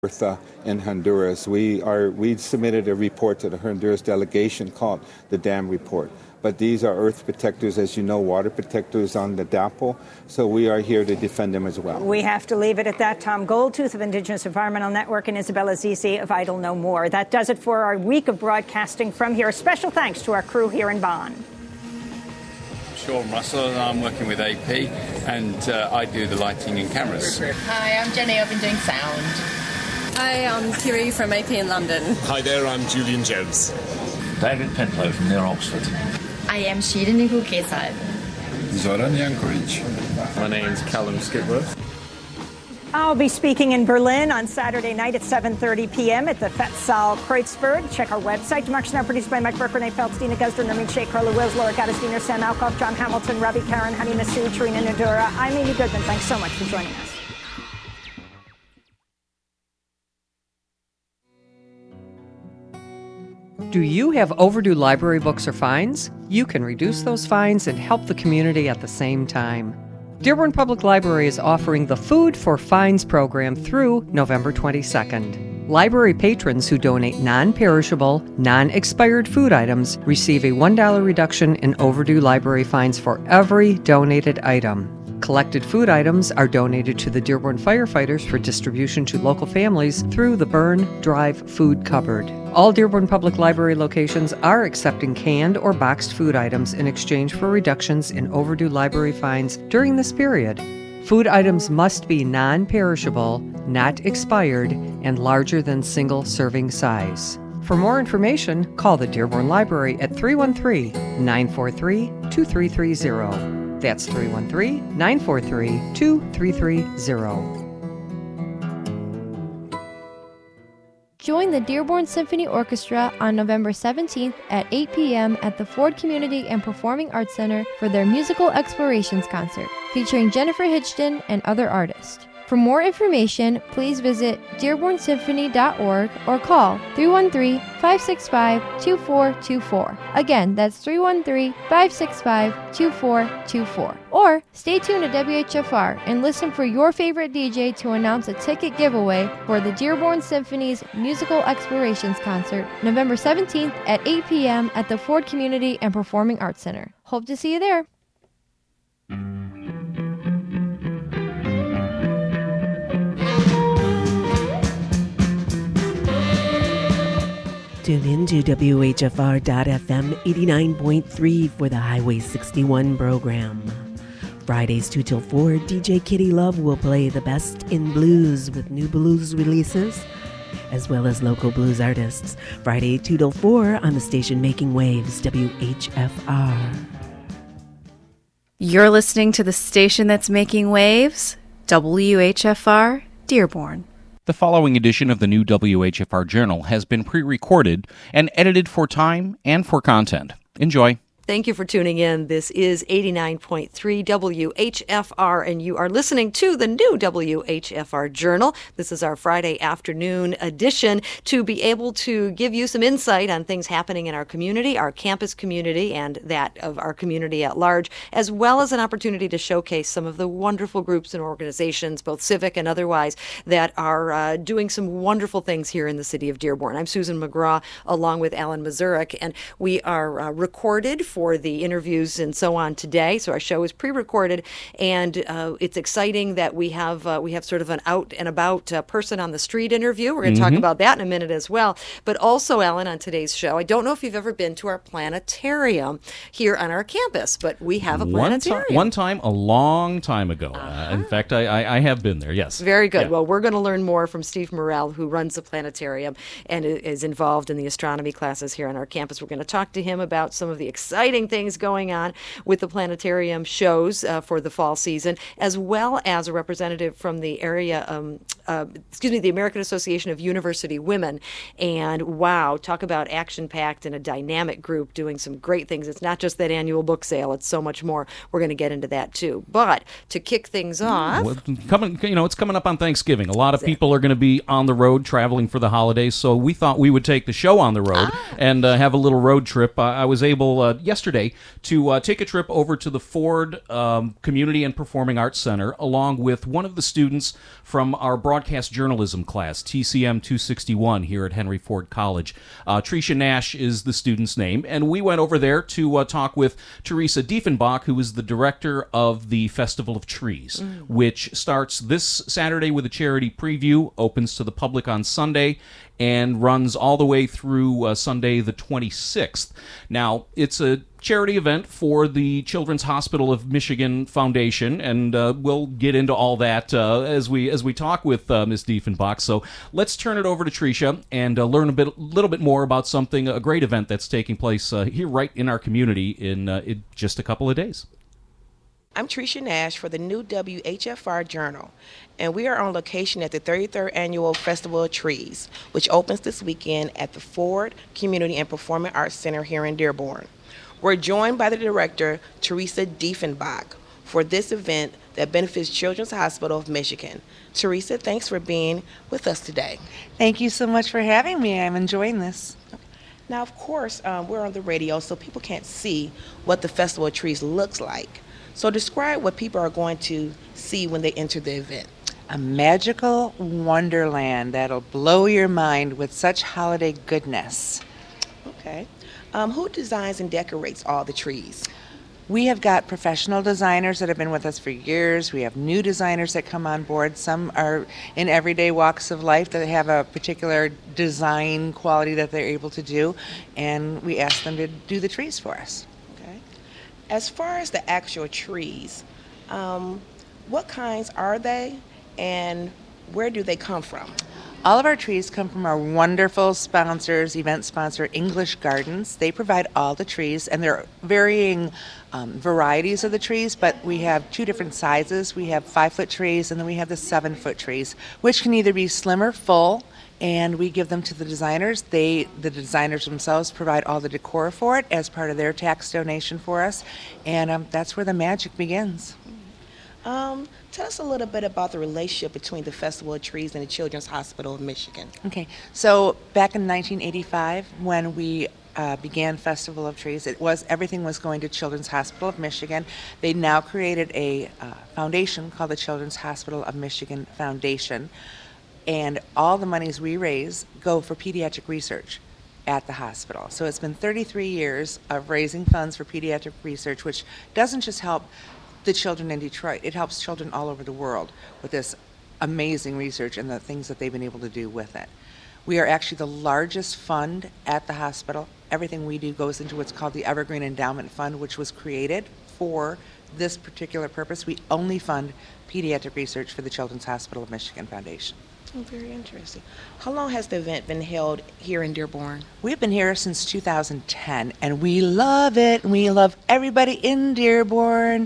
in Honduras. We submitted a report to the Honduras delegation called the Dam Report. But these are earth protectors, as you know, water protectors on the DAPL. So we are here to defend them as well. We have to leave it at that. Tom Goldtooth of Indigenous Environmental Network and Isabella Zizi of Idle No More. That does it for our week of broadcasting from here. Special thanks to our crew here in Bonn. Sean Russell, and I'm working with AP, and I do the lighting and cameras. Hi, I'm Jenny. I've been doing sound. Hi, I'm Kiri from AP in London. Hi there, I'm Julian Jones. David Pentlow from near Oxford. I am Shida Nicole Kesad. Zoran Jankovic. My name's Callum Skipworth. I'll be speaking in Berlin on Saturday night at 7:30 p.m. at the Fettsaal Kreuzberg. Check our website. Democracy Now! Produced by Mike Burke, Renee Feltz, Dina Guzder, Nermeen Sheikh, Carla Wills, Laura Gaddis, Sam Alcoff, John Hamilton, Ravi Karen, Honey Masood, Tarina Nadura. I'm Amy Goodman. Thanks so much for joining us. Do you have overdue library books or fines? You can reduce those fines and help the community at the same time. Dearborn Public Library is offering the Food for Fines program through November 22nd. Library patrons who donate non-perishable, non-expired food items receive a $1 reduction in overdue library fines for every donated item. Collected food items are donated to the Dearborn firefighters for distribution to local families through the Burn Drive Food Cupboard. All Dearborn Public Library locations are accepting canned or boxed food items in exchange for reductions in overdue library fines during this period. Food items must be non-perishable, not expired, and larger than single-serving size. For more information, call the Dearborn Library at 313-943-2330. That's 313-943-2330. Join the Dearborn Symphony Orchestra on November 17th at 8 p.m. at the Ford Community and Performing Arts Center for their Musical Explorations concert, featuring Jennifer Hitchton and other artists. For more information, please visit dearbornsymphony.org or call 313-565-2424. Again, that's 313-565-2424. Or stay tuned to WHFR and listen for your favorite DJ to announce a ticket giveaway for the Dearborn Symphony's Musical Explorations concert, November 17th at 8 p.m. at the Ford Community and Performing Arts Center. Hope to see you there. Tune in to WHFR.FM 89.3 for the Highway 61 program. Fridays 2 till 4, DJ Kitty Love will play the best in blues with new blues releases, as well as local blues artists. Friday 2 till 4 on the station Making Waves, WHFR. You're listening to the station that's making waves, WHFR, Dearborn. The following edition of the new WHFR Journal has been pre-recorded and edited for time and for content. Enjoy. Thank you for tuning in. This is 89.3 WHFR, and you are listening to the new WHFR Journal. This is our Friday afternoon edition to be able to give you some insight on things happening in our community, our campus community, and that of our community at large, as well as an opportunity to showcase some of the wonderful groups and organizations, both civic and otherwise, that are doing some wonderful things here in the city of Dearborn. I'm Susan McGraw, along with Alan Mazurek, and we are recorded for the interviews and so on today. So our show is pre-recorded, and it's exciting that we have sort of an out and about person on the street interview. We're going to talk about that in a minute as well. But also, Alan, on today's show, I don't know if you've ever been to our planetarium here on our campus, but we have a planetarium. One time, a long time ago. In fact, I have been there, yes. Very good. Yeah. Well, we're going to learn more from Steve Morrell, who runs the planetarium and is involved in the astronomy classes here on our campus. We're going to talk to him about some of the exciting things going on with the planetarium shows for the fall season, as well as a representative from the area, the American Association of University Women. And wow, talk about action-packed and a dynamic group doing some great things. It's not just that annual book sale; it's so much more. We're going to get into that too. But to kick things off, it's coming up on Thanksgiving. A lot of people are going to be on the road traveling for the holidays, so we thought we would take the show on the road and have a little road trip. I was able, yesterday to take a trip over to the Ford Community and Performing Arts Center along with one of the students from our broadcast journalism class, TCM 261, here at Henry Ford College. Tricia Nash is the student's name, and we went over there to talk with Teresa Diefenbach, who is the director of the Festival of Trees, which starts this Saturday with a charity preview, opens to the public on Sunday, and runs all the way through Sunday the 26th. Now, it's a charity event for the Children's Hospital of Michigan Foundation, and we'll get into all that as we talk with Ms. Diefenbach. So let's turn it over to Tricia and learn a little bit more about a great event that's taking place here right in our community in just a couple of days. I'm Tricia Nash for the new WHFR Journal, and we are on location at the 33rd Annual Festival of Trees, which opens this weekend at the Ford Community and Performing Arts Center here in Dearborn. We're joined by the director, Teresa Diefenbach, for this event that benefits Children's Hospital of Michigan. Teresa, thanks for being with us today. Thank you so much for having me. I'm enjoying this. Now, of course, we're on the radio, so people can't see what the Festival of Trees looks like. So describe what people are going to see when they enter the event. A magical wonderland that'll blow your mind with such holiday goodness. Okay. Who designs and decorates all the trees? We have got professional designers that have been with us for years. We have new designers that come on board. Some are in everyday walks of life that have a particular design quality that they're able to do, and we ask them to do the trees for us. As far as the actual trees, what kinds are they and where do they come from? All of our trees come from our wonderful sponsors, event sponsor, English Gardens. They provide all the trees, and there are varying varieties of the trees, but we have two different sizes. We have 5-foot trees, and then we have the 7-foot trees, which can either be slim or full, and we give them to the designers. The designers themselves provide all the decor for it as part of their tax donation for us, and that's where the magic begins. Tell us a little bit about the relationship between the Festival of Trees and the Children's Hospital of Michigan. Okay, so back in 1985, when we began Festival of Trees, everything was going to Children's Hospital of Michigan. They now created a foundation called the Children's Hospital of Michigan Foundation, and all the monies we raise go for pediatric research at the hospital. So it's been 33 years of raising funds for pediatric research, which doesn't just help the children in Detroit, it helps children all over the world with this amazing research and the things that they've been able to do with it. We are actually the largest fund at the hospital. Everything we do goes into what's called the Evergreen Endowment Fund, which was created for this particular purpose. We only fund pediatric research for the Children's Hospital of Michigan Foundation. Oh, very interesting. How long has the event been held here in Dearborn? We've been here since 2010, and we love it. We love everybody in Dearborn.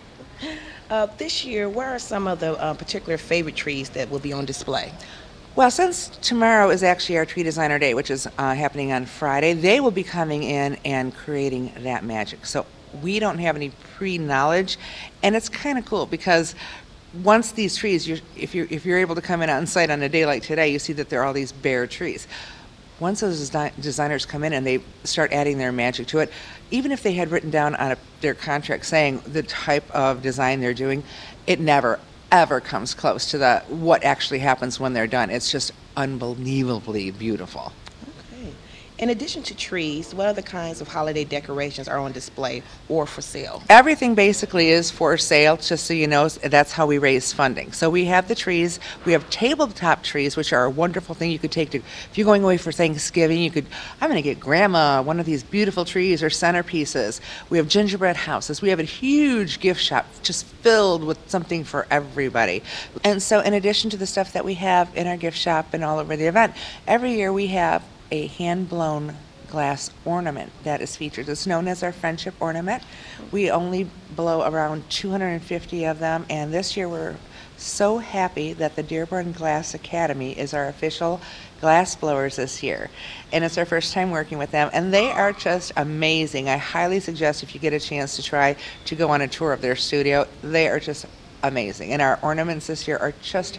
This year, what are some of the particular favorite trees that will be on display? Well, since tomorrow is actually our Tree Designer Day, which is happening on Friday, they will be coming in and creating that magic. So we don't have any pre-knowledge, and it's kind of cool because once these trees, if you're able to come in on site on a day like today, you see that there are all these bare trees. Once those designers come in and they start adding their magic to it, even if they had written down on their contract saying the type of design they're doing, it never, ever comes close to what actually happens when they're done. It's just unbelievably beautiful. In addition to trees, what other kinds of holiday decorations are on display or for sale? Everything basically is for sale, just so you know. That's how we raise funding. So we have the trees. We have tabletop trees, which are a wonderful thing you could take to, if you're going away for Thanksgiving, I'm going to get Grandma one of these beautiful trees or centerpieces. We have gingerbread houses. We have a huge gift shop just filled with something for everybody. And so in addition to the stuff that we have in our gift shop and all over the event, every year we have a hand-blown glass ornament that is featured. It's known as our Friendship Ornament. We only blow around 250 of them, and this year we're so happy that the Dearborn Glass Academy is our official glass blowers this year. And it's our first time working with them, and they are just amazing. I highly suggest if you get a chance to try to go on a tour of their studio. They are just amazing. And our ornaments this year are just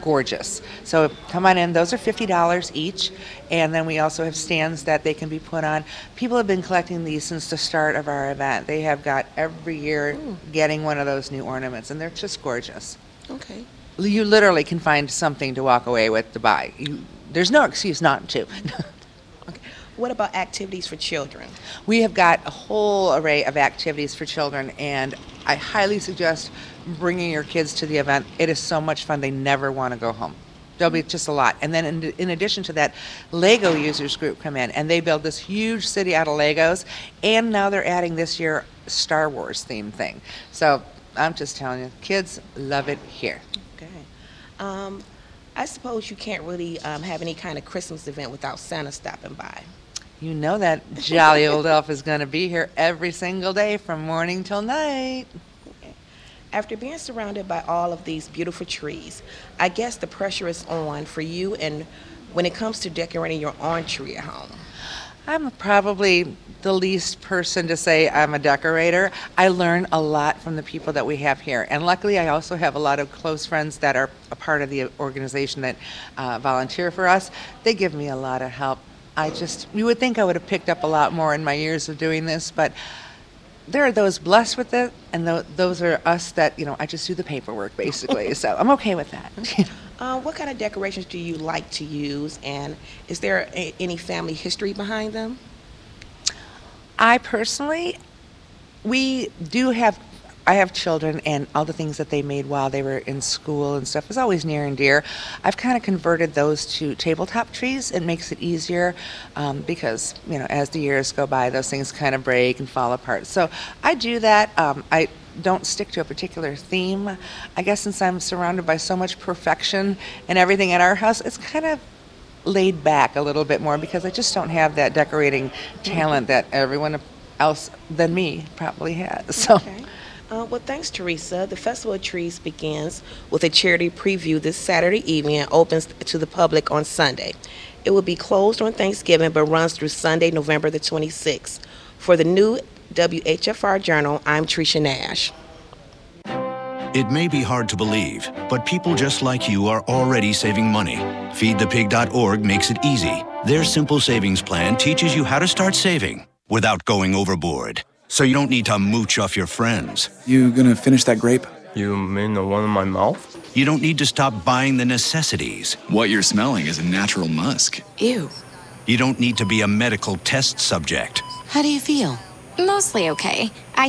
gorgeous. So come on in. Those are $50 each. And then we also have stands that they can be put on. People have been collecting these since the start of our event. They have got every year getting one of those new ornaments, and they're just gorgeous. Okay. You literally can find something to walk away with to buy. There's no excuse not to. Okay. What about activities for children? We have got a whole array of activities for children, and I highly suggest bringing your kids to the event. It is so much fun. They never want to go home. There'll be just a lot. And then in addition to that, Lego users group come in, and they build this huge city out of Legos, and now they're adding this year Star Wars theme thing. So I'm just telling you, kids love it here. Okay. I suppose you can't really have any kind of Christmas event without Santa stopping by. You know that jolly old elf is going to be here every single day from morning till night. Okay. After being surrounded by all of these beautiful trees, I guess the pressure is on for you and when it comes to decorating your own tree at home. I'm probably the least person to say I'm a decorator. I learn a lot from the people that we have here. And luckily, I also have a lot of close friends that are a part of the organization that volunteer for us. They give me a lot of help. You would think I would have picked up a lot more in my years of doing this, but there are those blessed with it, and those are us that, I just do the paperwork, basically. So I'm okay with that. What kind of decorations do you like to use, and is there any family history behind them? I personally, I have children, and all the things that they made while they were in school and stuff is always near and dear. I've kind of converted those to tabletop trees. It makes it easier because, as the years go by, those things kind of break and fall apart. So I do that. I don't stick to a particular theme. I guess since I'm surrounded by so much perfection and everything at our house, it's kind of laid back a little bit more because I just don't have that decorating talent that everyone else than me probably has. So. Okay. Well, thanks, Teresa. The Festival of Trees begins with a charity preview this Saturday evening and opens to the public on Sunday. It will be closed on Thanksgiving but runs through Sunday, November the 26th. For the new WHFR Journal, I'm Tricia Nash. It may be hard to believe, but people just like you are already saving money. FeedThePig.org makes it easy. Their simple savings plan teaches you how to start saving without going overboard. So you don't need to mooch off your friends. You gonna finish that grape? You mean the one in my mouth? You don't need to stop buying the necessities. What you're smelling is a natural musk. Ew. You don't need to be a medical test subject. How do you feel? Mostly okay.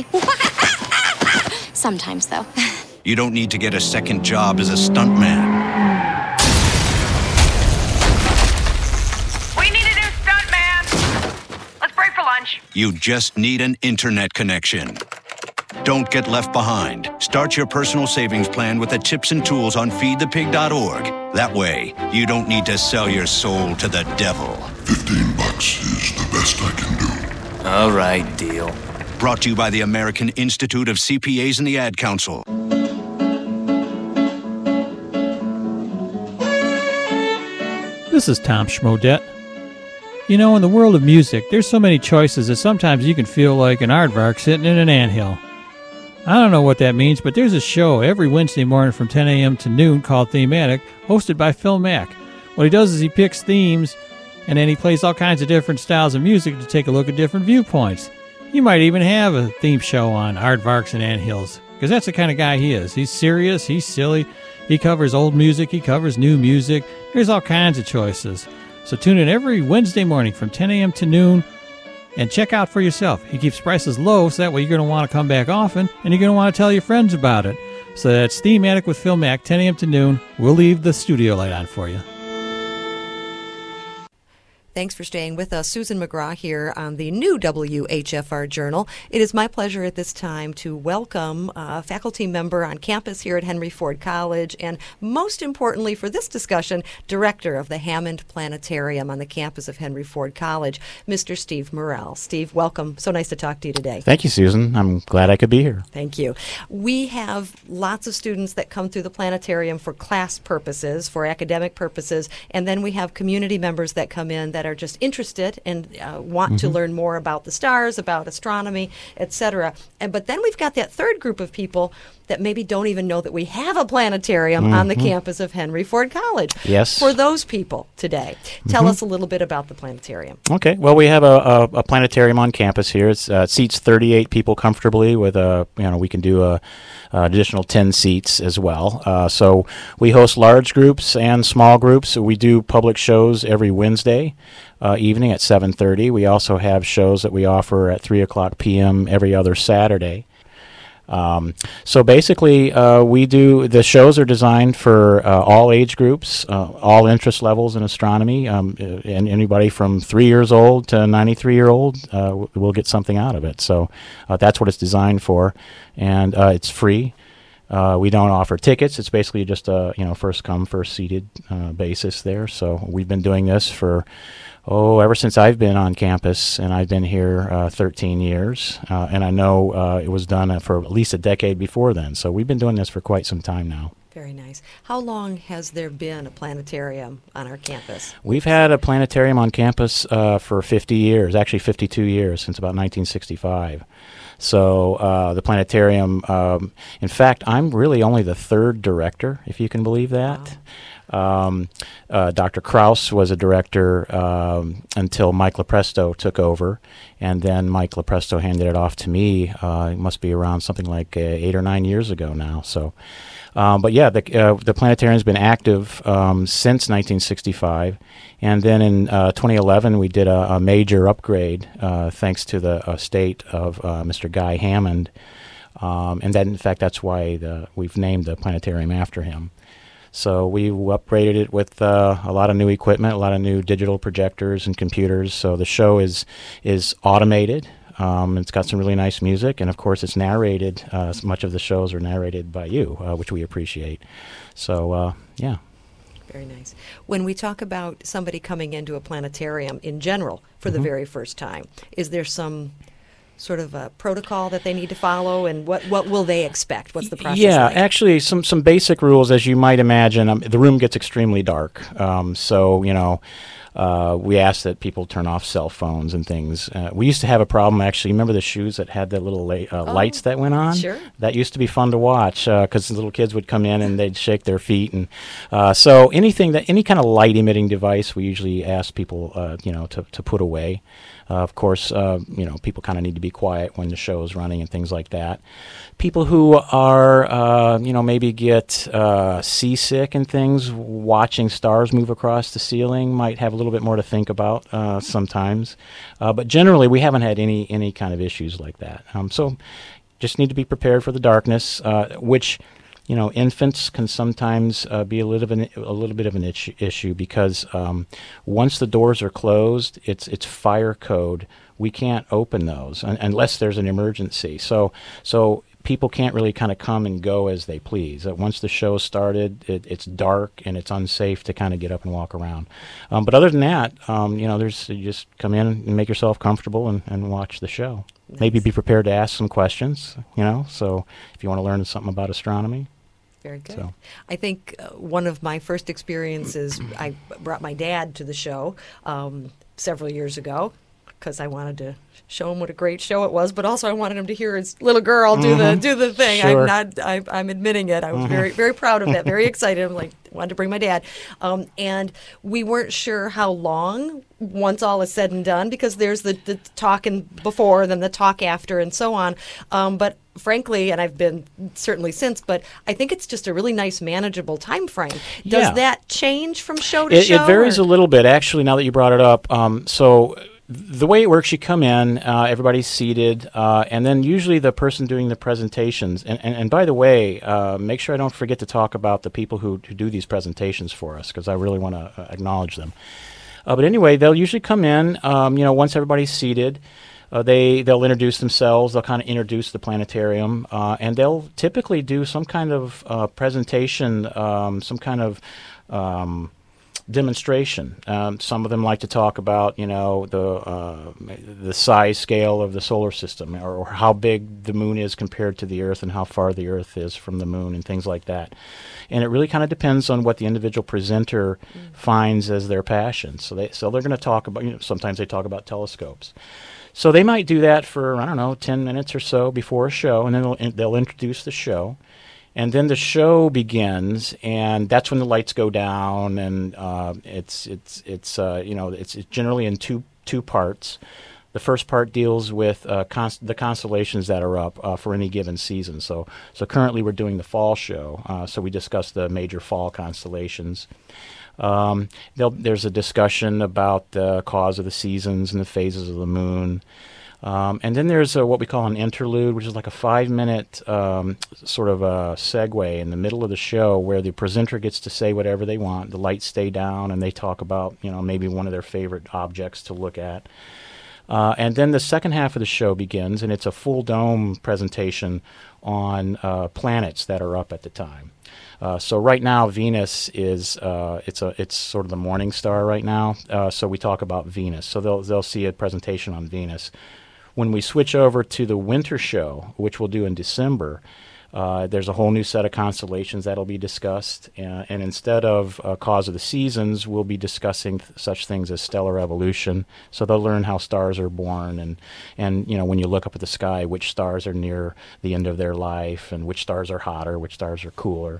Sometimes, though. You don't need to get a second job as a stuntman. You just need an internet connection. Don't get left behind. Start your personal savings plan with the tips and tools on feedthepig.org. That way, you don't need to sell your soul to the devil. $15 is the best I can do. All right, deal. Brought to you by the American Institute of CPAs and the Ad Council. This is Tom Schmodet. In the world of music, there's so many choices that sometimes you can feel like an aardvark sitting in an anthill. I don't know what that means, but there's a show every Wednesday morning from 10 a.m. to noon called Thematic, hosted by Phil Mack. What he does is he picks themes, and then he plays all kinds of different styles of music to take a look at different viewpoints. He might even have a theme show on aardvarks and anthills, because that's the kind of guy he is. He's serious, he's silly, he covers old music, he covers new music. There's all kinds of choices. So tune in every Wednesday morning from 10 a.m. to noon and check out for yourself. He keeps prices low, so that way you're going to want to come back often, and you're going to want to tell your friends about it. So that's Thematic with Phil Mack, 10 a.m. to noon. We'll leave the studio light on for you. Thanks for staying with us. Susan McGraw here on the new WHFR Journal. It is my pleasure at this time to welcome a faculty member on campus here at Henry Ford College, and most importantly for this discussion, director of the Hammond Planetarium on the campus of Henry Ford College, Mr. Steve Murrell. Steve, welcome. So nice to talk to you today. Thank you, Susan. I'm glad I could be here. Thank you. We have lots of students that come through the planetarium for class purposes, for academic purposes, and then we have community members that come in that that are just interested and want to learn more about the stars, about astronomy, etc. But then we've got that third group of people that maybe don't even know that we have a planetarium on the campus of Henry Ford College. Yes. For those people today, tell us a little bit about the planetarium. Okay. Well, we have a planetarium on campus here. It seats 38 people comfortably. With we can do a additional 10 seats as well. So we host large groups and small groups. We do public shows every Wednesday evening at 7:30. We also have shows that we offer at 3:00 p.m. every other Saturday. So basically, the shows are designed for all age groups, all interest levels in astronomy, and anybody from 3 years old to 93-year-old will get something out of it. So that's what it's designed for, and it's free. We don't offer tickets. It's basically just a first come, first seated basis there. So we've been doing this for ever since I've been on campus, and I've been here 13 years, and I know it was done for at least a decade before then. So we've been doing this for quite some time now. Very nice. How long has there been a planetarium on our campus? We've had a planetarium on campus for 50 years, actually 52 years, since about 1965. So the planetarium, in fact, I'm really only the third director, if you can believe that. Wow. Dr. Krause was a director until Mike Lepresto took over, and then Mike Lepresto handed it off to me. It must be around something like 8 or 9 years ago now. So, but yeah, the planetarium's been active since 1965, and then in 2011 we did a major upgrade thanks to the estate of Mr. Guy Hammond, and then in fact that's why we've named the planetarium after him. So we upgraded it with a lot of new equipment, a lot of new digital projectors and computers. So the show is automated. It's got some really nice music, and of course it's narrated. Much of the shows are narrated by you, which we appreciate. So yeah. Very nice. When we talk about somebody coming into a planetarium in general for the very first time, is there some sort of a protocol that they need to follow, and what will they expect? What's the process like? Actually some basic rules. As you might imagine, the room gets extremely dark, so we ask that people turn off cell phones and things. We used to have a problem, actually. Remember the shoes that had the little lights that went on? Sure. That used to be fun to watch because the little kids would come in and they'd shake their feet. And so any kind of light emitting device, we usually ask people to put away. Of course, people kind of need to be quiet when the show is running and things like that. People who are, maybe get seasick and things, watching stars move across the ceiling might have a little bit more to think about sometimes. But generally, we haven't had any kind of issues like that. So just need to be prepared for the darkness, which infants can sometimes be a little bit of an issue because once the doors are closed, it's fire code. We can't open those unless there's an emergency. So people can't really kind of come and go as they please. Once the show started, it's dark and it's unsafe to kind of get up and walk around. But other than that, you just come in and make yourself comfortable and watch the show. Nice. Maybe be prepared to ask some questions, so if you want to learn something about astronomy. Very good. So. I think one of my first experiences, I brought my dad to the show several years ago because I wanted to show him what a great show it was, but also I wanted him to hear his little girl do the thing. Sure. I'm admitting it. I was very, very proud of that, very excited. I'm wanted to bring my dad. And we weren't sure how long, once all is said and done, because there's the talking before, then the talk after, and so on. But frankly, and I've been certainly since, but I think it's just a really nice, manageable time frame. Does that change from show to show? It varies a little bit, actually, now that you brought it up. So the way it works, you come in, everybody's seated, and then usually the person doing the presentations, and by the way, make sure I don't forget to talk about the people who do these presentations for us, because I really want to acknowledge them. But anyway, they'll usually come in, once everybody's seated, they'll introduce themselves, they'll kind of introduce the planetarium, and they'll typically do some kind of presentation, some kind of demonstration. Some of them like to talk about, the size scale of the solar system, or how big the moon is compared to the Earth, and how far the Earth is from the moon, and things like that. And it really kind of depends on what the individual presenter finds as their passion. So they're going to talk about, sometimes they talk about telescopes. So they might do that for, 10 minutes or so before a show, and then they'll introduce the show. And then the show begins, and that's when the lights go down, and it's generally in two parts. The first part deals with the constellations that are up for any given season. So currently we're doing the fall show, so we discuss the major fall constellations. There's a discussion about the cause of the seasons and the phases of the moon. And then there's what we call an interlude, which is like a 5-minute sort of a segue in the middle of the show where the presenter gets to say whatever they want. The lights stay down, and they talk about, maybe one of their favorite objects to look at. And then the second half of the show begins, and it's a full dome presentation on planets that are up at the time. So right now, Venus is it's sort of the morning star right now. So we talk about Venus. So they'll see a presentation on Venus. When we switch over to the winter show, which we'll do in December, there's a whole new set of constellations that'll be discussed. And instead of cause of the seasons, we'll be discussing such things as stellar evolution. So they'll learn how stars are born, and when you look up at the sky, which stars are near the end of their life, and which stars are hotter, which stars are cooler.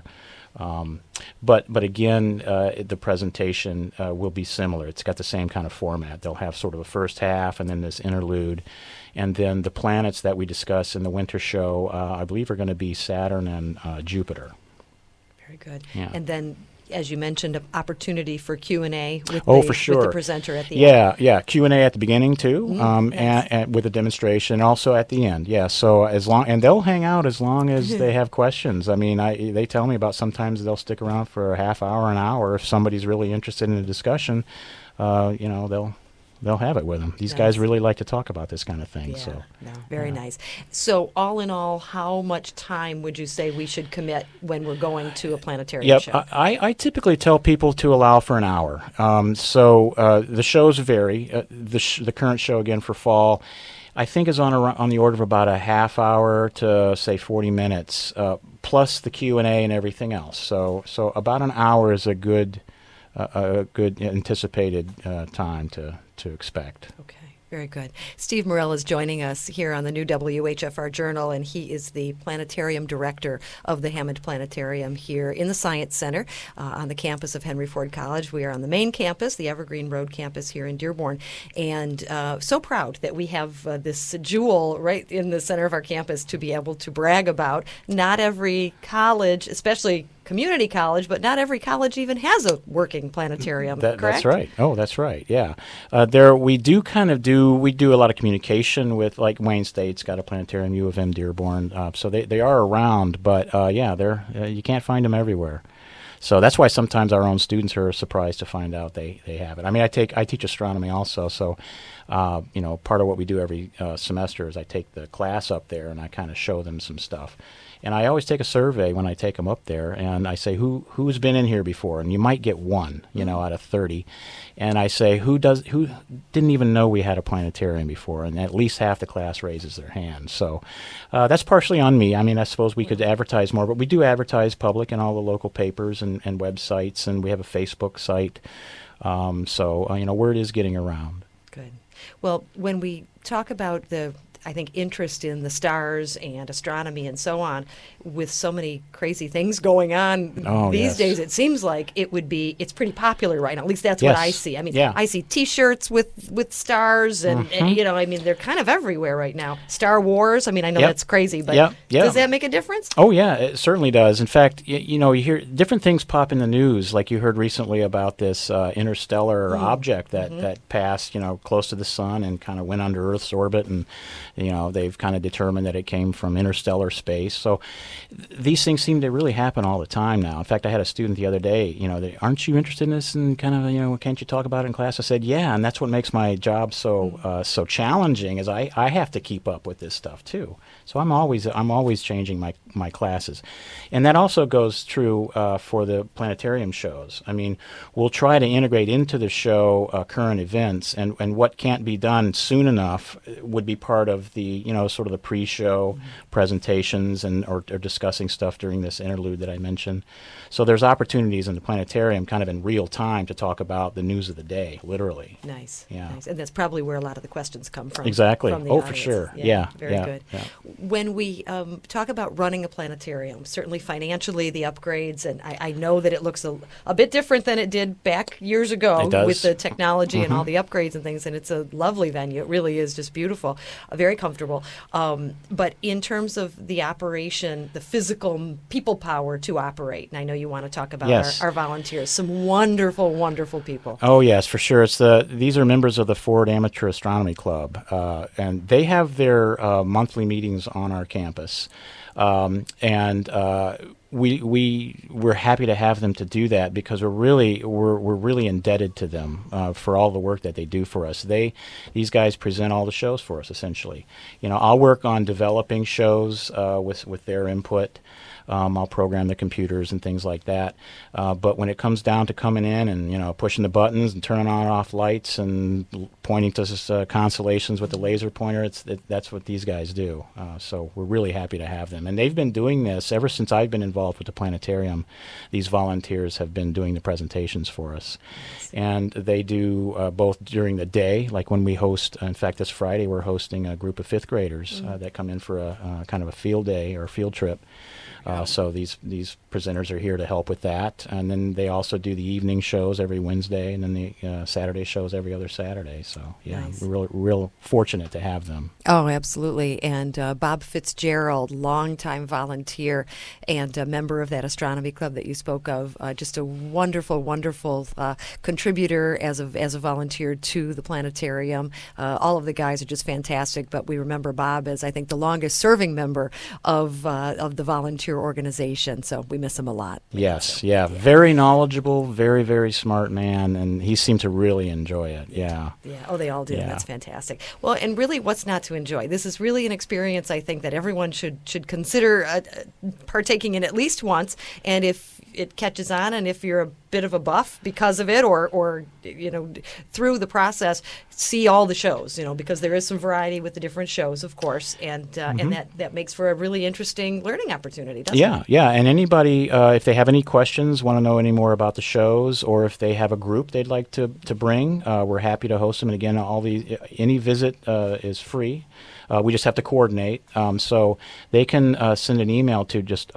But again, the presentation will be similar. It's got the same kind of format. They'll have sort of a first half and then this interlude. And then the planets that we discuss in the winter show, I believe, are going to be Saturn and Jupiter. Very good. Yeah. And then, as you mentioned, an opportunity for Q&A with, for sure. with the presenter at the end. Yeah, Q&A at the beginning too, and with a demonstration, also at the end. Yeah, so and they'll hang out as long as they have questions. I mean, they tell me about sometimes they'll stick around for a half hour, an hour if somebody's really interested in a discussion. They'll have it with them. These guys really like to talk about this kind of thing. Yeah, so very nice. So all in all, how much time would you say we should commit when we're going to a planetarium show? I typically tell people to allow for an hour. The shows vary. The current show, again, for fall, I think is on the order of about a half hour to, say, 40 minutes, plus the Q&A and everything else. So about an hour is a good anticipated time to expect. Okay, very good. Steve Morel is joining us here on the new WHFR Journal, and he is the planetarium director of the Hammond Planetarium here in the Science Center on the campus of Henry Ford College. We are on the main campus, the Evergreen Road campus here in Dearborn, and so proud that we have this jewel right in the center of our campus to be able to brag about. Not every college, especially community college, but not every college even has a working planetarium, correct? That's right. Oh, that's right. Yeah. We do a lot of communication with, like, Wayne State's got a planetarium, U of M Dearborn, so they are around, but you can't find them everywhere. So that's why sometimes our own students are surprised to find out they have it. I mean, I teach astronomy also, so part of what we do every semester is I take the class up there and I kind of show them some stuff. And I always take a survey when I take them up there, and I say, who's been in here before? And you might get one, out of 30. And I say, who didn't even know we had a planetarium before? And at least half the class raises their hand. So that's partially on me. I mean, I suppose we could advertise more, but we do advertise public in all the local papers and websites, and we have a Facebook site. Word is getting around. Good. Well, when we talk about I think interest in the stars and astronomy and so on, with so many crazy things going on these days, it seems like it's pretty popular right now. At least that's what I see. I mean, I see T-shirts with stars, and they're kind of everywhere right now. Star Wars. I mean, I know that's crazy, but does that make a difference? Oh yeah, it certainly does. In fact, you hear different things pop in the news, like you heard recently about this interstellar object that passed, close to the sun and kind of went under Earth's orbit, and they've kind of determined that it came from interstellar space. So these things seem to really happen all the time now. In fact, I had a student the other day, aren't you interested in this, and kind of, can't you talk about it in class? I said, yeah, and that's what makes my job so challenging, is I have to keep up with this stuff too. So I'm always changing my classes. And that also goes true for the planetarium shows. I mean, we'll try to integrate into the show current events, and what can't be done soon enough would be part of the, sort of the pre-show presentations or discussing stuff during this interlude that I mentioned. So there's opportunities in the planetarium kind of in real time to talk about the news of the day, literally. Nice. Yeah. Nice. And that's probably where a lot of the questions come from. Exactly. From the For audience. sure. Yeah. Very good. Yeah. When we talk about running a planetarium, certainly financially the upgrades, and I know that it looks a bit different than it did back years ago It does. with the technology and all the upgrades and things, and it's a lovely venue. It really is just beautiful, very comfortable. But in terms of the operation, the physical people power to operate, and I know you want to talk about Yes. our volunteers, some wonderful, wonderful people. Oh yes, for sure. These are members of the Ford Amateur Astronomy Club, and they have their monthly meetings on our campus, and we're happy to have them to do that, because we're really indebted to them for all the work that they do for us. These guys present all the shows for us essentially. I'll work on developing shows with their input. I'll program the computers and things like that. But when it comes down to coming in and pushing the buttons and turning on and off lights and pointing to constellations with the laser pointer, that's what these guys do. So we're really happy to have them. And they've been doing this ever since I've been involved with the planetarium. These volunteers have been doing the presentations for us. And they do both during the day, like when we host, in fact this Friday we're hosting a group of 5th graders that come in for a kind of a field day or a field trip. So these presenters are here to help with that, and then they also do the evening shows every Wednesday, and then the Saturday shows every other Saturday. So yeah, Nice. we're real fortunate to have them. Oh, absolutely. And Bob Fitzgerald, longtime volunteer and a member of that astronomy club that you spoke of, just a wonderful, wonderful contributor as a volunteer to the planetarium. All of the guys are just fantastic, but we remember Bob as, I think, the longest serving member of the volunteer organization. So we miss him a lot. Yes, yeah, very knowledgeable, very, very smart man, and he seemed to really enjoy it. Yeah. Yeah. Oh, they all do. Yeah. That's fantastic. Well, and really, what's not to enjoy? This is really an experience I think that everyone should consider partaking in at least once. And if it catches on, and if you're a bit of a buff because of it, or through the process, see all the shows. Because there is some variety with the different shows, of course, and that makes for a really interesting learning opportunity. Doesn't it? Yeah. And anybody, if they have any questions, want to know any more about the shows, or if they have a group they'd like to bring, we're happy to host them. And again, any visit is free. We just have to coordinate. So they can send an email to just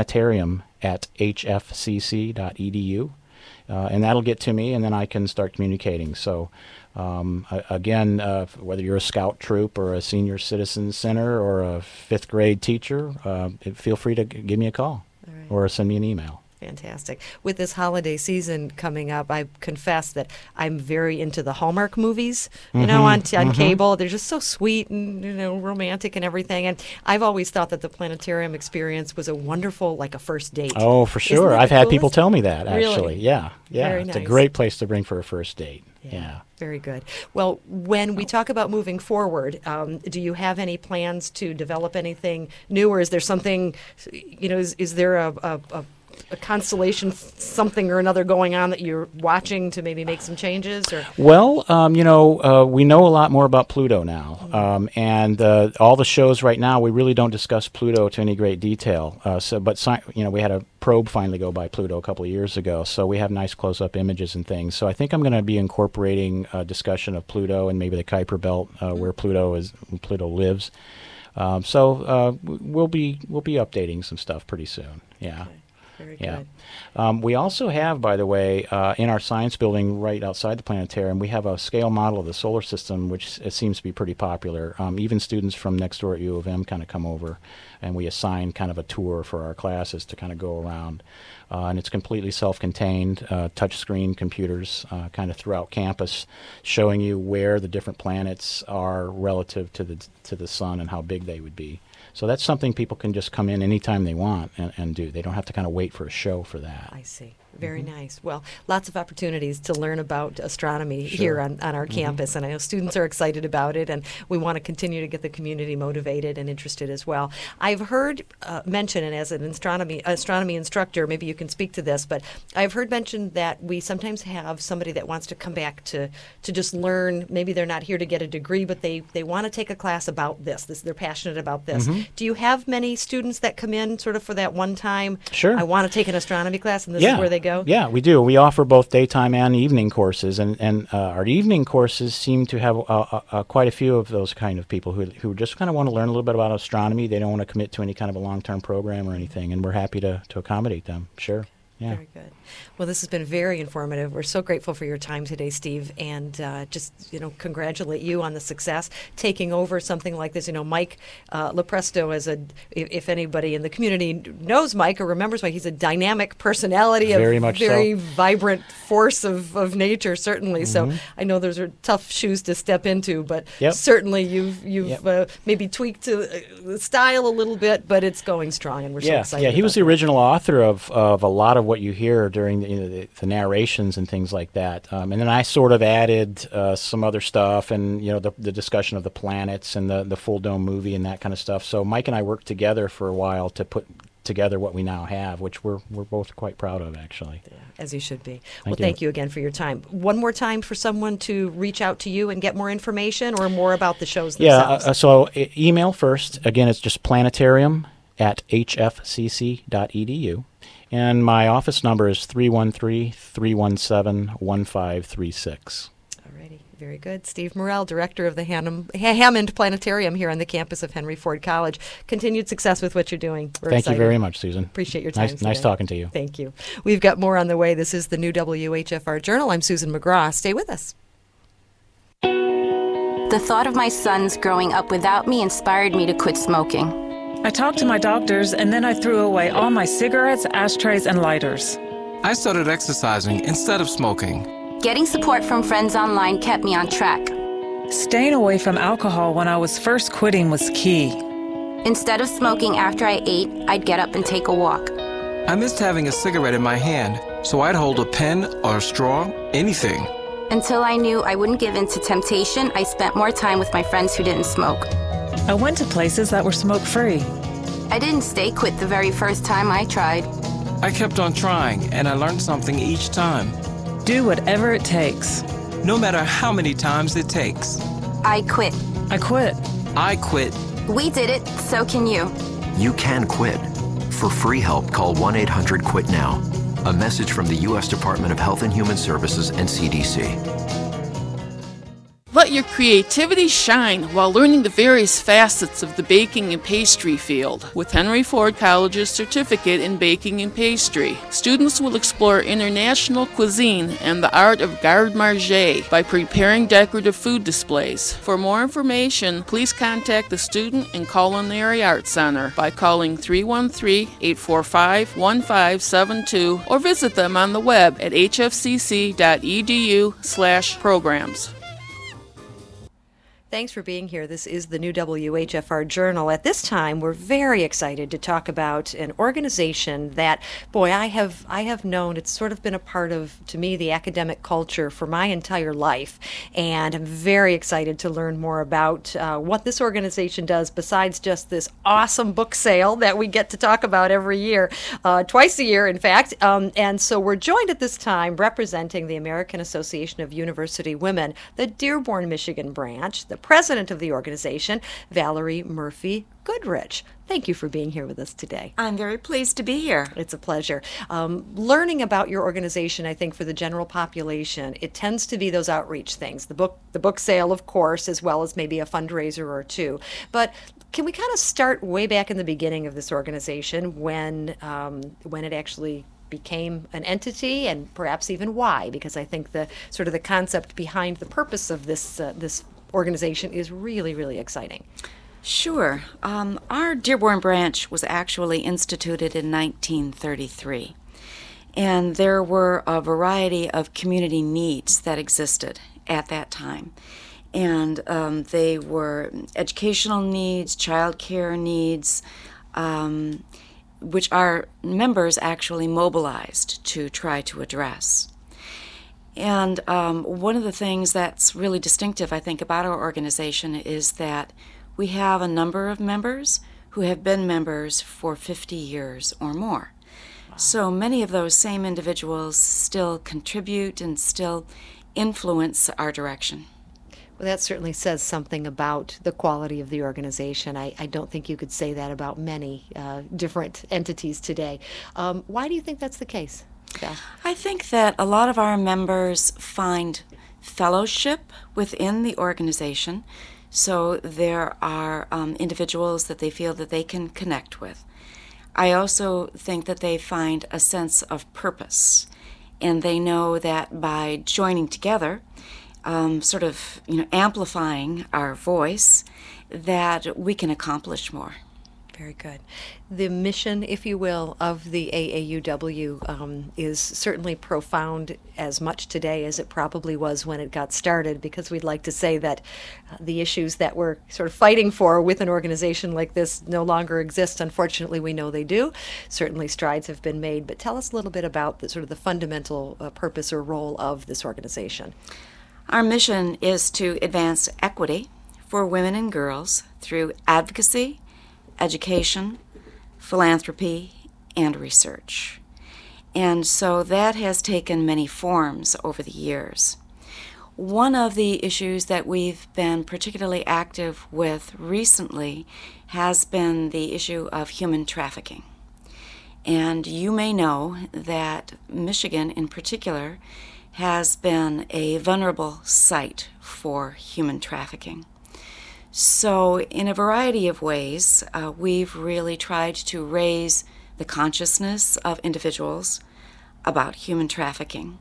planetarium@hfcc.edu, and that'll get to me, and then I can start communicating. So again, whether you're a scout troop or a senior citizen center or a 5th grade teacher, feel free to give me a call or send me an email. Fantastic. With this holiday season coming up, I confess that I'm very into the Hallmark movies, on cable. They're just so sweet and, romantic and everything. And I've always thought that the planetarium experience was a wonderful, like a first date. Oh, for sure. I've had people tell me that, actually. Really? Yeah. Very It's nice. a great place to bring for a first date. Yeah. Very good. Well, when we talk about moving forward, do you have any plans to develop anything new, or is there something, is there a constellation, something or another going on that you're watching to maybe make some changes? Or Well, we know a lot more about Pluto now, and all the shows right now, we really don't discuss Pluto to any great detail. We had a probe finally go by Pluto a couple of years ago, so we have nice close-up images and things. So I think I'm going to be incorporating a discussion of Pluto and maybe the Kuiper Belt, where Pluto lives. We'll be updating some stuff pretty soon. Yeah. Very Yeah. good. We also have, by the way, in our science building right outside the planetarium, we have a scale model of the solar system, which seems to be pretty popular. Even students from next door at U of M kind of come over, and we assign kind of a tour for our classes to kind of go around. And it's completely self-contained, touchscreen computers kind of throughout campus, showing you where the different planets are relative to the sun and how big they would be. So that's something people can just come in anytime they want and do. They don't have to kind of wait for a show for that. I see. Very nice. Well, lots of opportunities to learn about astronomy here on our campus, and I know students are excited about it, and we want to continue to get the community motivated and interested as well. I've heard mention, and as an astronomy instructor, maybe you can speak to this, but I've heard mention that we sometimes have somebody that wants to come back to just learn. Maybe they're not here to get a degree, but they want to take a class about this. They're passionate about this. Do you have many students that come in sort of for that one time? Sure. I want to take an astronomy class, and this is where they go? Yeah, we do. We offer both daytime and evening courses, and our evening courses seem to have quite a few of those kind of people who just kind of want to learn a little bit about astronomy. They don't want to commit to any kind of a long-term program or anything, and we're happy to accommodate them. Sure. Yeah. Very good. Well, this has been very informative. We're so grateful for your time today, Steve, and just congratulate you on the success taking over something like this. Mike Lopresto, if anybody in the community knows Mike or remembers Mike, he's a dynamic personality, very much very so. vibrant force of nature, certainly. So I know those are tough shoes to step into, but certainly you've maybe tweaked the style a little bit, but it's going strong, and we're so excited. Yeah, he was the about original author of a lot of what you hear during the narrations and things like that. And then I sort of added some other stuff, and the discussion of the planets and the Full Dome movie and that kind of stuff. So Mike and I worked together for a while to put together what we now have, which we're both quite proud of, actually. Yeah, as you should be. Thank you again for your time. One more time for someone to reach out to you and get more information or more about the shows themselves. Yeah, so email first. Again, it's just planetarium@hfcc.edu. And my office number is 313-317-1536. Alrighty, very good. Steve Morrell, director of the Hammond Planetarium here on the campus of Henry Ford College. Continued success with what you're doing. Thank you very much, Susan. Appreciate your time. Nice talking to you. Thank you. We've got more on the way. This is the new WHFR Journal. I'm Susan McGraw. Stay with us. The thought of my sons growing up without me inspired me to quit smoking. I talked to my doctors, and then I threw away all my cigarettes, ashtrays, and lighters. I started exercising instead of smoking. Getting support from friends online kept me on track. Staying away from alcohol when I was first quitting was key. Instead of smoking after I ate, I'd get up and take a walk. I missed having a cigarette in my hand, so I'd hold a pen or a straw, anything. Until I knew I wouldn't give in to temptation, I spent more time with my friends who didn't smoke. I went to places that were smoke-free. I didn't stay quit the very first time I tried. I kept on trying, and I learned something each time. Do whatever it takes. No matter how many times it takes. I quit. I quit. I quit. We did it, so can you. You can quit. For free help, call 1-800-QUIT-NOW. A message from the U.S. Department of Health and Human Services and CDC. Let your creativity shine while learning the various facets of the baking and pastry field. With Henry Ford College's certificate in baking and pastry, students will explore international cuisine and the art of garde-manger by preparing decorative food displays. For more information, please contact the Student and Culinary Arts Center by calling 313-845-1572 or visit them on the web at hfcc.edu/programs. Thanks for being here. This is the new WHFR Journal. At this time, we're very excited to talk about an organization that, boy, I have known. It's sort of been a part of, to me, the academic culture for my entire life. And I'm very excited to learn more about what this organization does besides just this awesome book sale that we get to talk about every year, twice a year, in fact. And so we're joined at this time representing the American Association of University Women, the Dearborn, Michigan branch, the president of the organization, Valerie Murphy Goodrich. Thank you for being here with us today. I'm very pleased to be here. It's a pleasure. Learning about your organization, I think, for the general population, it tends to be those outreach things. The book sale, of course, as well as maybe a fundraiser or two. But Can we kind of start way back in the beginning of this organization when it actually became an entity, and perhaps even why? Because I think the sort of the concept behind the purpose of this organization is really, really exciting. Sure. Our Dearborn branch was actually instituted in 1933, and there were a variety of community needs that existed at that time. And they were educational needs, child care needs, which our members actually mobilized to try to address. And one of the things that's really distinctive, I think, about our organization is that we have a number of members who have been members for 50 years or more. Wow. So many of those same individuals still contribute and still influence our direction. Well, that certainly says something about the quality of the organization. I don't think you could say that about many different entities today. Why do you think that's the case? Yeah. I think that a lot of our members find fellowship within the organization, so there are individuals that they feel that they can connect with. I also think that they find a sense of purpose, and they know that by joining together, sort of amplifying our voice, that we can accomplish more. Very good. The mission, if you will, of the AAUW is certainly profound as much today as it probably was when it got started, because we'd like to say that the issues that we're sort of fighting for with an organization like this no longer exist. Unfortunately, we know they do. Certainly strides have been made, but tell us a little bit about the sort of the fundamental purpose or role of this organization. Our mission is to advance equity for women and girls through advocacy, education, philanthropy, and research. And so that has taken many forms over the years. One of the issues that we've been particularly active with recently has been the issue of human trafficking. And you may know that Michigan in particular has been a vulnerable site for human trafficking. So in a variety of ways, we've really tried to raise the consciousness of individuals about human trafficking.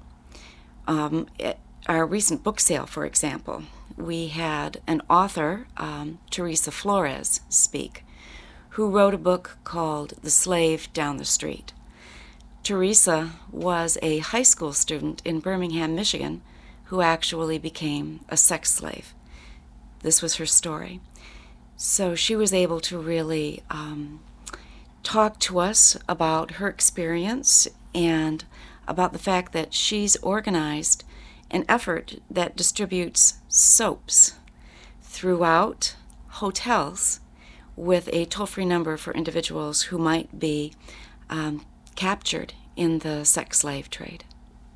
At our recent book sale, for example, we had an author, Teresa Flores, speak, who wrote a book called The Slave Down the Street. Teresa was a high school student in Birmingham, Michigan, who actually became a sex slave. This was her story. So she was able to really talk to us about her experience and about the fact that she's organized an effort that distributes soaps throughout hotels with a toll-free number for individuals who might be captured in the sex slave trade.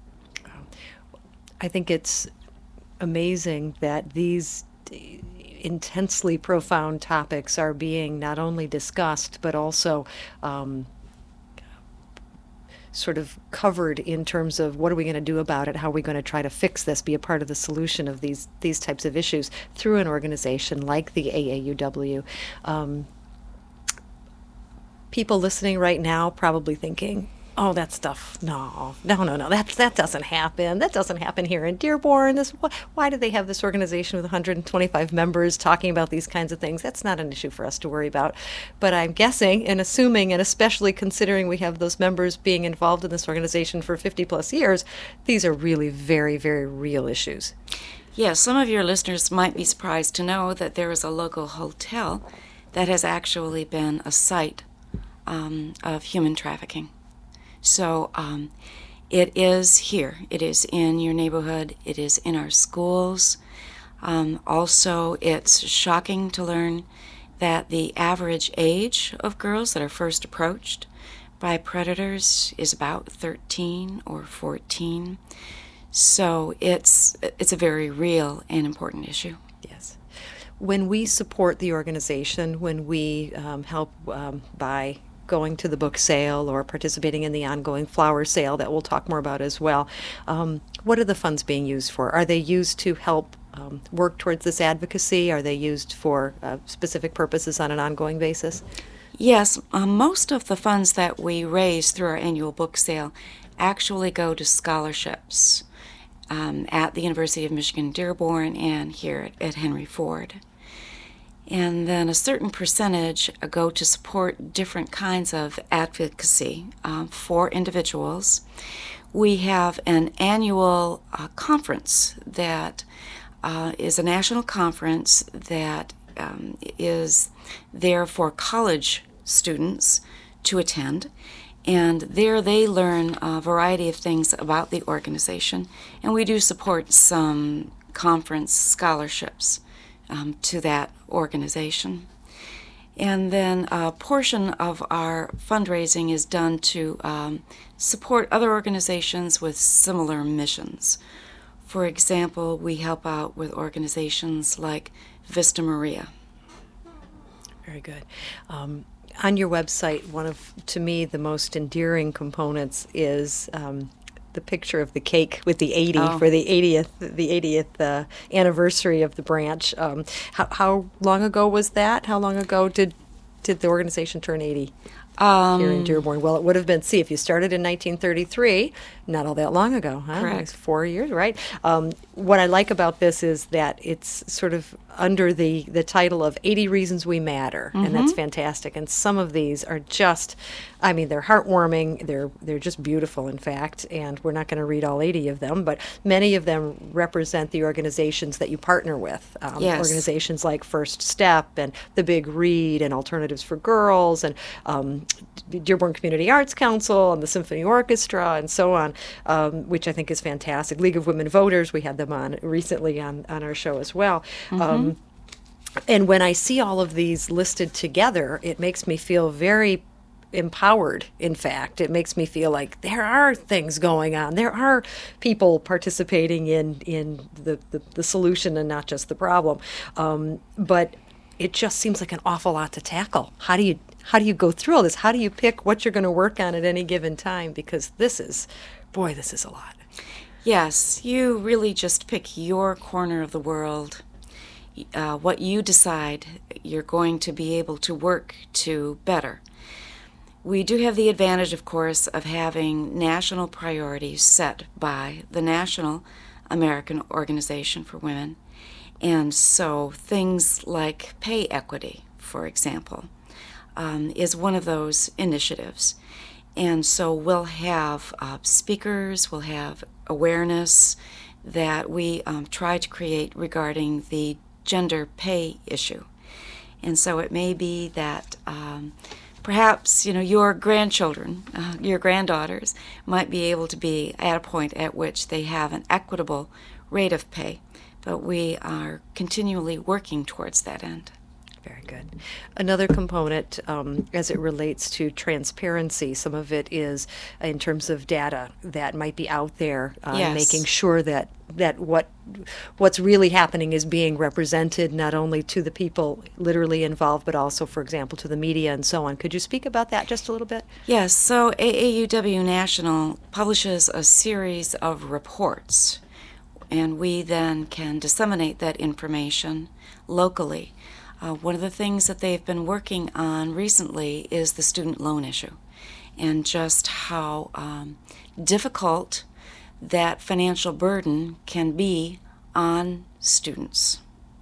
I think it's amazing that these intensely profound topics are being not only discussed but also sort of covered in terms of what are we going to do about it, how are we going to try to fix this, be a part of the solution of these types of issues through an organization like the AAUW. People listening right now probably thinking, oh, that stuff, no, that doesn't happen. That doesn't happen here in Dearborn. Why do they have this organization with 125 members talking about these kinds of things? That's not an issue for us to worry about. But I'm guessing and assuming, and especially considering we have those members being involved in this organization for 50 plus years, these are really very, very real issues. Yes, some of your listeners might be surprised to know that there is a local hotel that has actually been a site of human trafficking. So it is here. It is in your neighborhood. It is in our schools. Also, it's shocking to learn that the average age of girls that are first approached by predators is about 13 or 14. So it's a very real and important issue. Yes. When we support the organization, when we help by going to the book sale or participating in the ongoing flower sale that we'll talk more about as well, what are the funds being used for? Are they used to help work towards this advocacy? Are they used for specific purposes on an ongoing basis? Yes, most of the funds that we raise through our annual book sale actually go to scholarships at the University of Michigan Dearborn and here at Henry Ford. And then a certain percentage go to support different kinds of advocacy for individuals. We have an annual conference that is a national conference that is there for college students to attend. And there they learn a variety of things about the organization. And we do support some conference scholarships to that organization. And then a portion of our fundraising is done to support other organizations with similar missions. For example, we help out with organizations like Vista Maria. Very good. On your website, one of, to me, the most endearing components is the picture of the cake with the 80 for the 80th anniversary of the branch. How long ago was that? How long ago did the organization turn 80 here in Dearborn? Well, it would have been, see, if you started in 1933, not all that long ago, huh? Correct. It's 4 years, right? What I like about this is that it's sort of under the title of 80 Reasons We Matter, and that's fantastic. And some of these are just, I mean, they're heartwarming, they're just beautiful, in fact, and we're not going to read all 80 of them, but many of them represent the organizations that you partner with. Yes. Organizations like First Step and The Big Read and Alternatives for Girls and Dearborn Community Arts Council and the Symphony Orchestra and so on, which I think is fantastic. League of Women Voters, we had them on recently on our show as well. And when I see all of these listed together, it makes me feel very empowered. In fact, it makes me feel like there are things going on. There are people participating in the solution and not just the problem. But it just seems like an awful lot to tackle. How do you go through all this? How do you pick what you're going to work on at any given time? Because this is a lot. Yes, you really just pick your corner of the world, what you decide you're going to be able to work to better. We do have the advantage, of course, of having national priorities set by the National American Organization for Women. And so things like pay equity, for example, is one of those initiatives. And so we'll have speakers, we'll have awareness that we try to create regarding the gender pay issue. And so it may be that perhaps, your grandchildren, your granddaughters, might be able to be at a point at which they have an equitable rate of pay. But we are continually working towards that end. Very good. Another component as it relates to transparency, some of it is in terms of data that might be out there, Yes. making sure that what's really happening is being represented not only to the people literally involved, but also, for example, to the media and so on. Could you speak about that just a little bit? Yes, so AAUW National publishes a series of reports, and we then can disseminate that information locally. One of the things that they've been working on recently is the student loan issue and just how difficult that financial burden can be on students.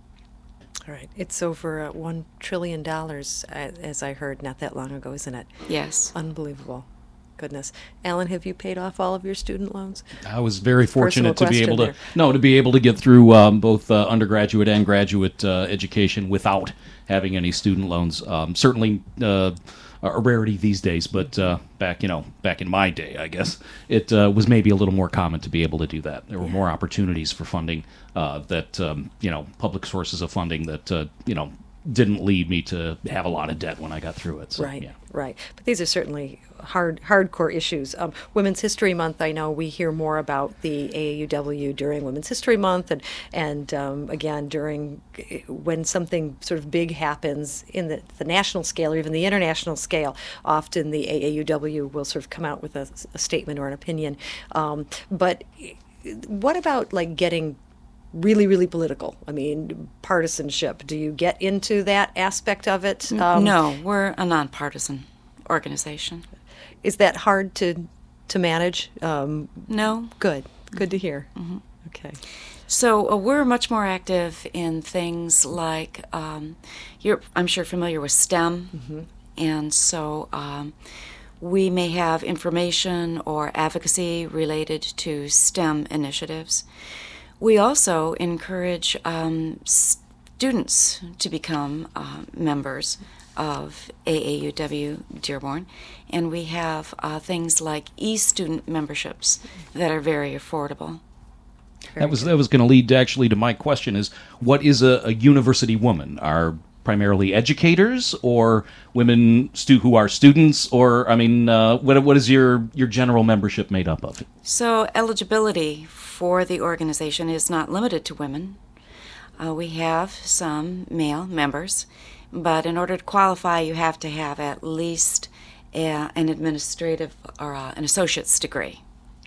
All right. It's over $1 trillion, as I heard not that long ago, isn't it? Yes. Unbelievable. Goodness. Alan, have you paid off all of your student loans? I was very fortunate Personal to be able to question to be able to get through both undergraduate and graduate education without having any student loans. Certainly a rarity these days, but back in my day, I guess it was maybe a little more common to be able to do that. There were more opportunities for funding public sources of funding that didn't lead me to have a lot of debt when I got through it. So, Right, yeah. right. But these are certainly hardcore issues. Women's History Month, I know we hear more about the AAUW during Women's History Month and again during when something sort of big happens in the national scale or even the international scale, often the AAUW will sort of come out with a statement or an opinion. But what about like getting really, really political? I mean, partisanship. Do you get into that aspect of it? No, we're a nonpartisan organization. Is that hard to manage? No. Good to hear. Mm-hmm. Okay. So we're much more active in things like, you're, I'm sure, familiar with STEM. Mm-hmm. And so we may have information or advocacy related to STEM initiatives. We also encourage students to become members of AAUW Dearborn, and we have things like e-student memberships that are very affordable. That was going to lead actually to my question: is what is a university woman? Are primarily educators or women who are students, or I mean, what is your general membership made up of? So eligibility for the organization is not limited to women. We have some male members, but in order to qualify, you have to have at least an administrative or an associate's degree.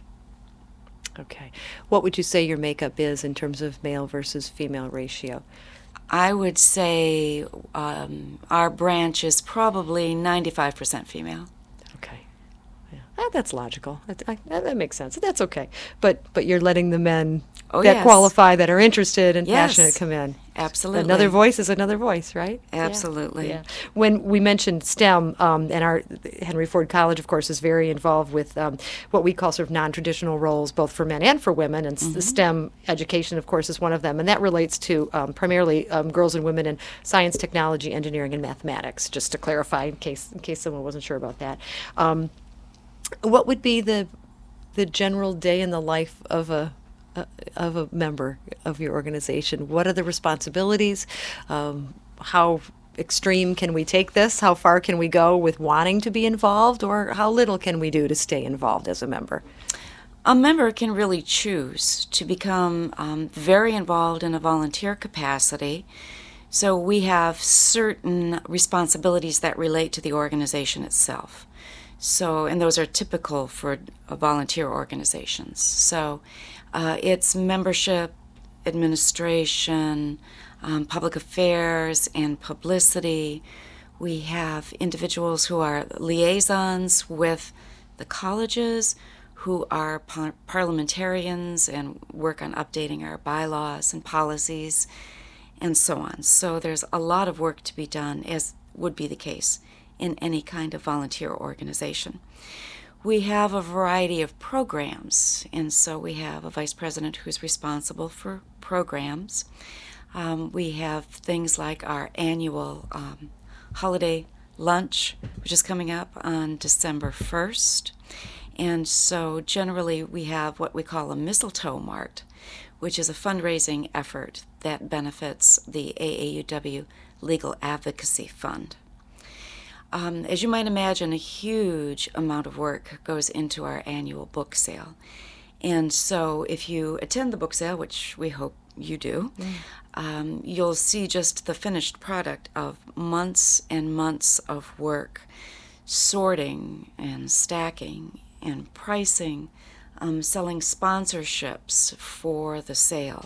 Okay. What would you say your makeup is in terms of male versus female ratio? I would say our branch is probably 95% female. Okay. Yeah. That's logical. That makes sense. That's okay. But you're letting the men that qualify, that are interested and passionate come in. Absolutely. Another voice is another voice, right? Absolutely. Yeah. When we mentioned STEM, and our Henry Ford College, of course, is very involved with what we call sort of non-traditional roles, both for men and for women, and the STEM education, of course, is one of them, and that relates to primarily girls and women in science, technology, engineering, and mathematics, just to clarify in case someone wasn't sure about that. What would be the general day in the life of a member of your organization? What are the responsibilities? How extreme can we take this? How far can we go with wanting to be involved, or how little can we do to stay involved as a member? A member can really choose to become very involved in a volunteer capacity. So we have certain responsibilities that relate to the organization itself. So, and those are typical for volunteer organizations. So it's membership, administration, public affairs, and publicity. We have individuals who are liaisons with the colleges, who are parliamentarians and work on updating our bylaws and policies, and so on. So there's a lot of work to be done, as would be the case in any kind of volunteer organization. We have a variety of programs, and so we have a vice president who's responsible for programs. We have things like our annual holiday lunch, which is coming up on December 1st. And so generally we have what we call a mistletoe mart, which is a fundraising effort that benefits the AAUW Legal Advocacy Fund. As you might imagine, a huge amount of work goes into our annual book sale. And so if you attend the book sale, which we hope you do, you'll see just the finished product of months and months of work, sorting and stacking and pricing, selling sponsorships for the sale,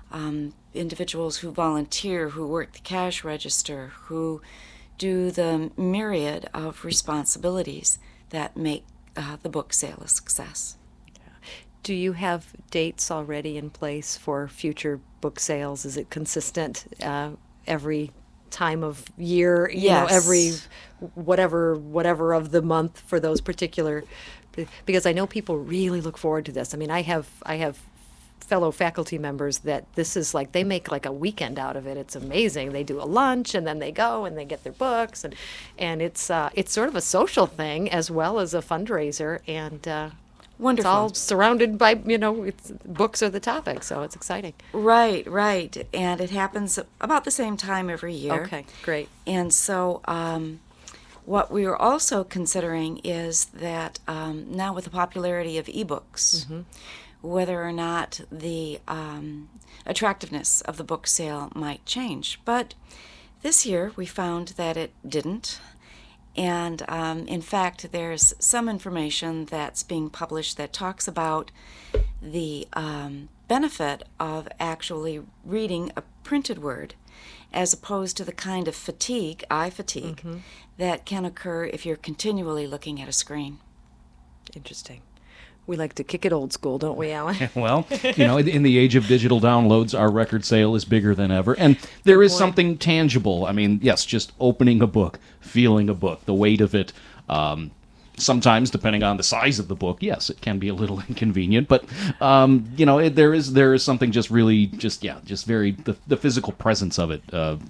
individuals who volunteer, who work the cash register, who do the myriad of responsibilities that make the book sale a success. Do you have dates already in place for future book sales? Is it consistent every time of year? You know, every whatever of the month for those particular? Because I know people really look forward to this. I mean, I have fellow faculty members that this is like, they make like a weekend out of it. It's amazing. They do a lunch and then they go and they get their books, and it's sort of a social thing as well as a fundraiser, and wonderful. It's all surrounded by, books are the topic, so it's exciting. Right. And it happens about the same time every year. Okay, great. And so what we are also considering is that now with the popularity of ebooks, whether or not the attractiveness of the book sale might change. But this year we found that it didn't. And in fact, there's some information that's being published that talks about the benefit of actually reading a printed word as opposed to the kind of fatigue, eye fatigue, that can occur if you're continually looking at a screen. Interesting. We like to kick it old school, don't we, Alan? Well, in the age of digital downloads, our record sale is bigger than ever. And there is something tangible. I mean, yes, just opening a book, feeling a book, the weight of it. Sometimes, depending on the size of the book, yes, it can be a little inconvenient. But, there is something just really, just very, the physical presence of it,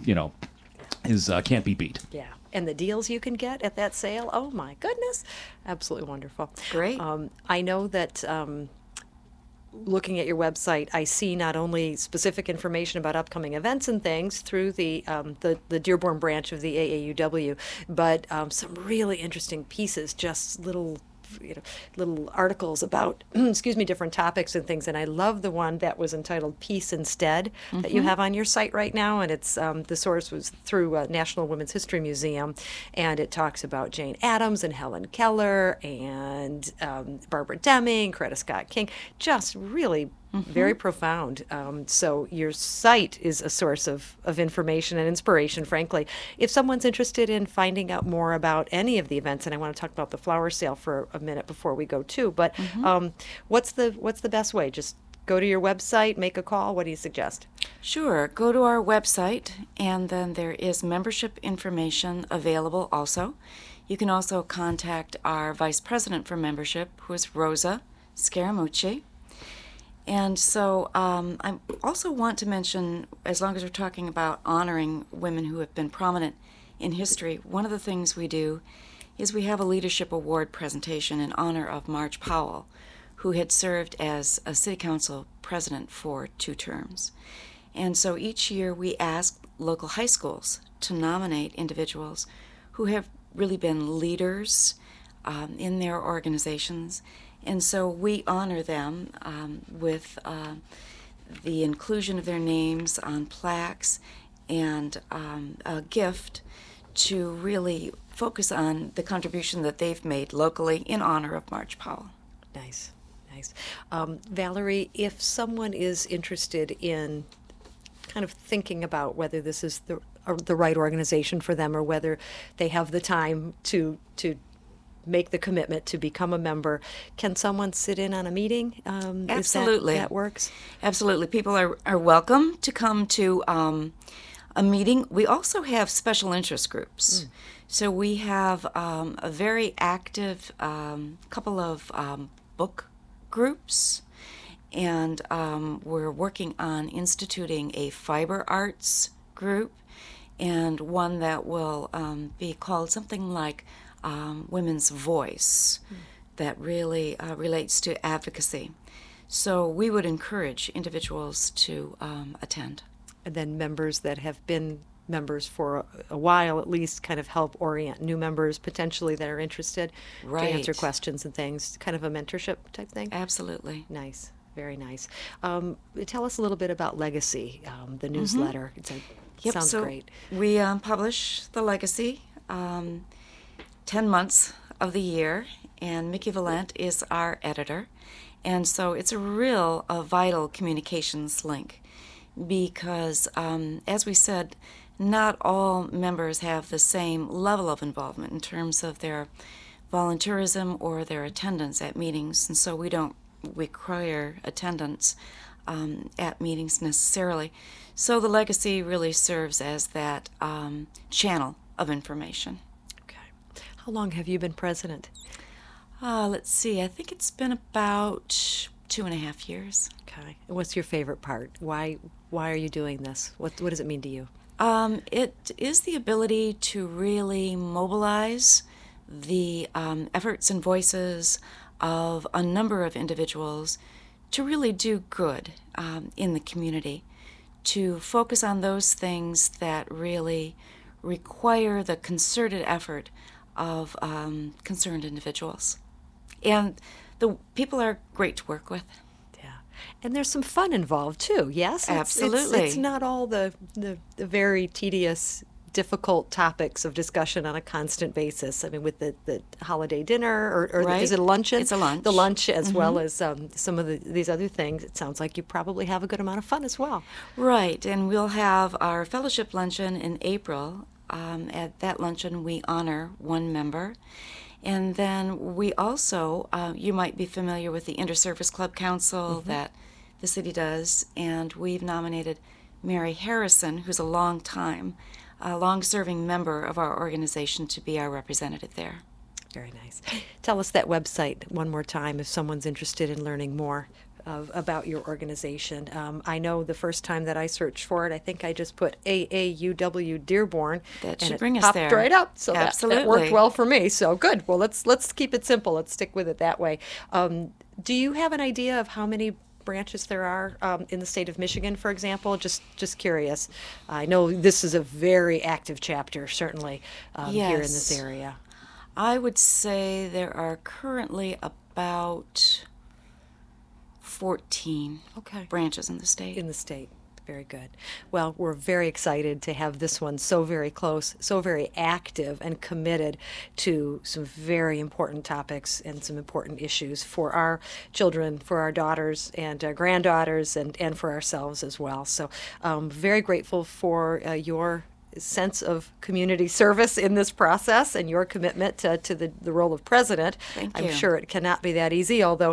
is can't be beat. Yeah. And the deals you can get at that sale, oh my goodness, absolutely wonderful. Great. I know that looking at your website, I see not only specific information about upcoming events and things through the Dearborn branch of the AAUW, but some really interesting pieces, just little articles about, different topics and things. And I love the one that was entitled Peace Instead that you have on your site right now. And it's the source was through National Women's History Museum. And it talks about Jane Addams and Helen Keller and Barbara Deming, Coretta Scott King. Just really very profound. So your site is a source of information and inspiration, frankly. If someone's interested in finding out more about any of the events, and I want to talk about the flower sale for a minute before we go too, but what's the best way? Just go to your website, make a call. What do you suggest? Sure. Go to our website, and then there is membership information available also. You can also contact our Vice President for Membership, who is Rosa Scaramucci. And so I also want to mention, as long as we're talking about honoring women who have been prominent in history, one of the things we do is we have a leadership award presentation in honor of Marge Powell, who had served as a city council president for 2 terms. And so each year we ask local high schools to nominate individuals who have really been leaders in their organizations. And so we honor them with the inclusion of their names on plaques and a gift to really focus on the contribution that they've made locally in honor of Marge Powell. Nice. Valerie, if someone is interested in kind of thinking about whether this is the right organization for them or whether they have the time to make the commitment to become a member, can someone sit in on a meeting? Absolutely. That works? Absolutely. People are welcome to come to a meeting. We also have special interest groups. So we have a very active couple of book groups, and we're working on instituting a fiber arts group and one that will be called something like Women's Voice, that really relates to advocacy. So we would encourage individuals to attend. And then members that have been members for a while at least kind of help orient new members potentially that are interested to answer questions and things, kind of a mentorship type thing? Absolutely. Nice. Very nice. Tell us a little bit about Legacy, the newsletter. Sounds great. We publish the Legacy 10 months of the year, and Mickey Valent is our editor. And so it's a vital communications link because, as we said, not all members have the same level of involvement in terms of their volunteerism or their attendance at meetings, and so we don't require attendance at meetings necessarily. So the Legacy really serves as that channel of information. How long have you been president? Let's see. I think it's been about 2.5 years. Okay. And what's your favorite part? Why are you doing this? What does it mean to you? It is the ability to really mobilize the efforts and voices of a number of individuals to really do good in the community, to focus on those things that really require the concerted effort of concerned individuals. And the people are great to work with. Yeah. And there's some fun involved too, yes? Absolutely. It's not all the very tedious difficult topics of discussion on a constant basis. I mean, with the holiday dinner, or Right. is it a luncheon? It's a lunch. The lunch, as well Mhm. as some of these other things. It sounds like you probably have a good amount of fun as well. Right, and we'll have our fellowship luncheon in April. At that luncheon, we honor one member. And then we also, you might be familiar with the Inter-Service Club Council that the city does, and we've nominated Mary Harrison, who's a long-serving member of our organization, to be our representative there. Very nice. Tell us that website one more time if someone's interested in learning more about your organization. I know the first time that I searched for it, I think I just put AAUW Dearborn. That and should it bring us popped there. right up. So Absolutely. that worked well for me. So good. Well, let's keep it simple. Let's stick with it that way. Do you have an idea of how many branches there are in the state of Michigan, for example? Just curious. I know this is a very active chapter, certainly, here in this Yes. area. I would say there are currently about 14 branches in the state. In the state. Very good. Well, we're very excited to have this one so very close, so very active and committed to some very important topics and some important issues for our children, for our daughters and granddaughters, and for ourselves as well. So very grateful for your sense of community service in this process and your commitment to the role of president. Thank I'm you. sure it cannot be that easy, although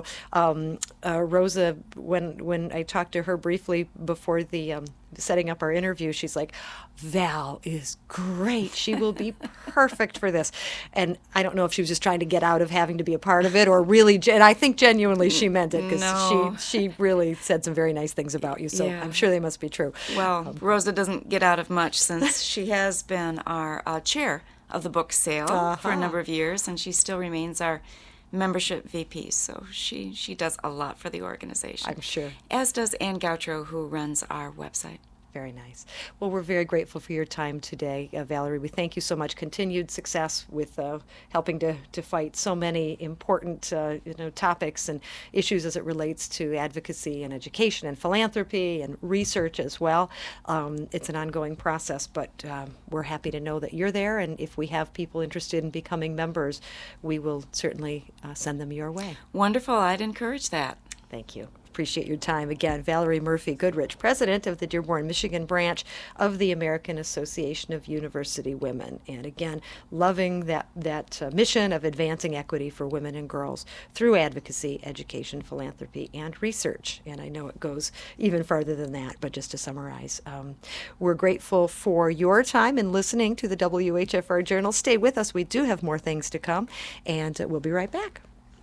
Rosa, when I talked to her briefly before the setting up our interview, she's like, Val is great. She will be perfect for this. And I don't know if she was just trying to get out of having to be a part of it, or really, and I think genuinely she meant it, because No. she really said some very nice things about you. So Yeah. I'm sure they must be true. Well, Rosa doesn't get out of much, since she has been our chair of the book sale for a number of years, and she still remains our membership VP. So she does a lot for the organization. I'm sure. As does Ann Gautreaux, who runs our website. Very nice. Well, we're very grateful for your time today, Valerie. We thank you so much. Continued success with helping to fight so many important topics and issues as it relates to advocacy and education and philanthropy and research as well. It's an ongoing process, but we're happy to know that you're there. And if we have people interested in becoming members, we will certainly send them your way. Wonderful. I'd encourage that. Thank you. Appreciate your time. Again, Valerie Murphy Goodrich, president of the Dearborn, Michigan branch of the American Association of University Women. And again, loving that mission of advancing equity for women and girls through advocacy, education, philanthropy, and research. And I know it goes even farther than that, but just to summarize, we're grateful for your time in listening to the WHFR Journal. Stay with us. We do have more things to come, and we'll be right back.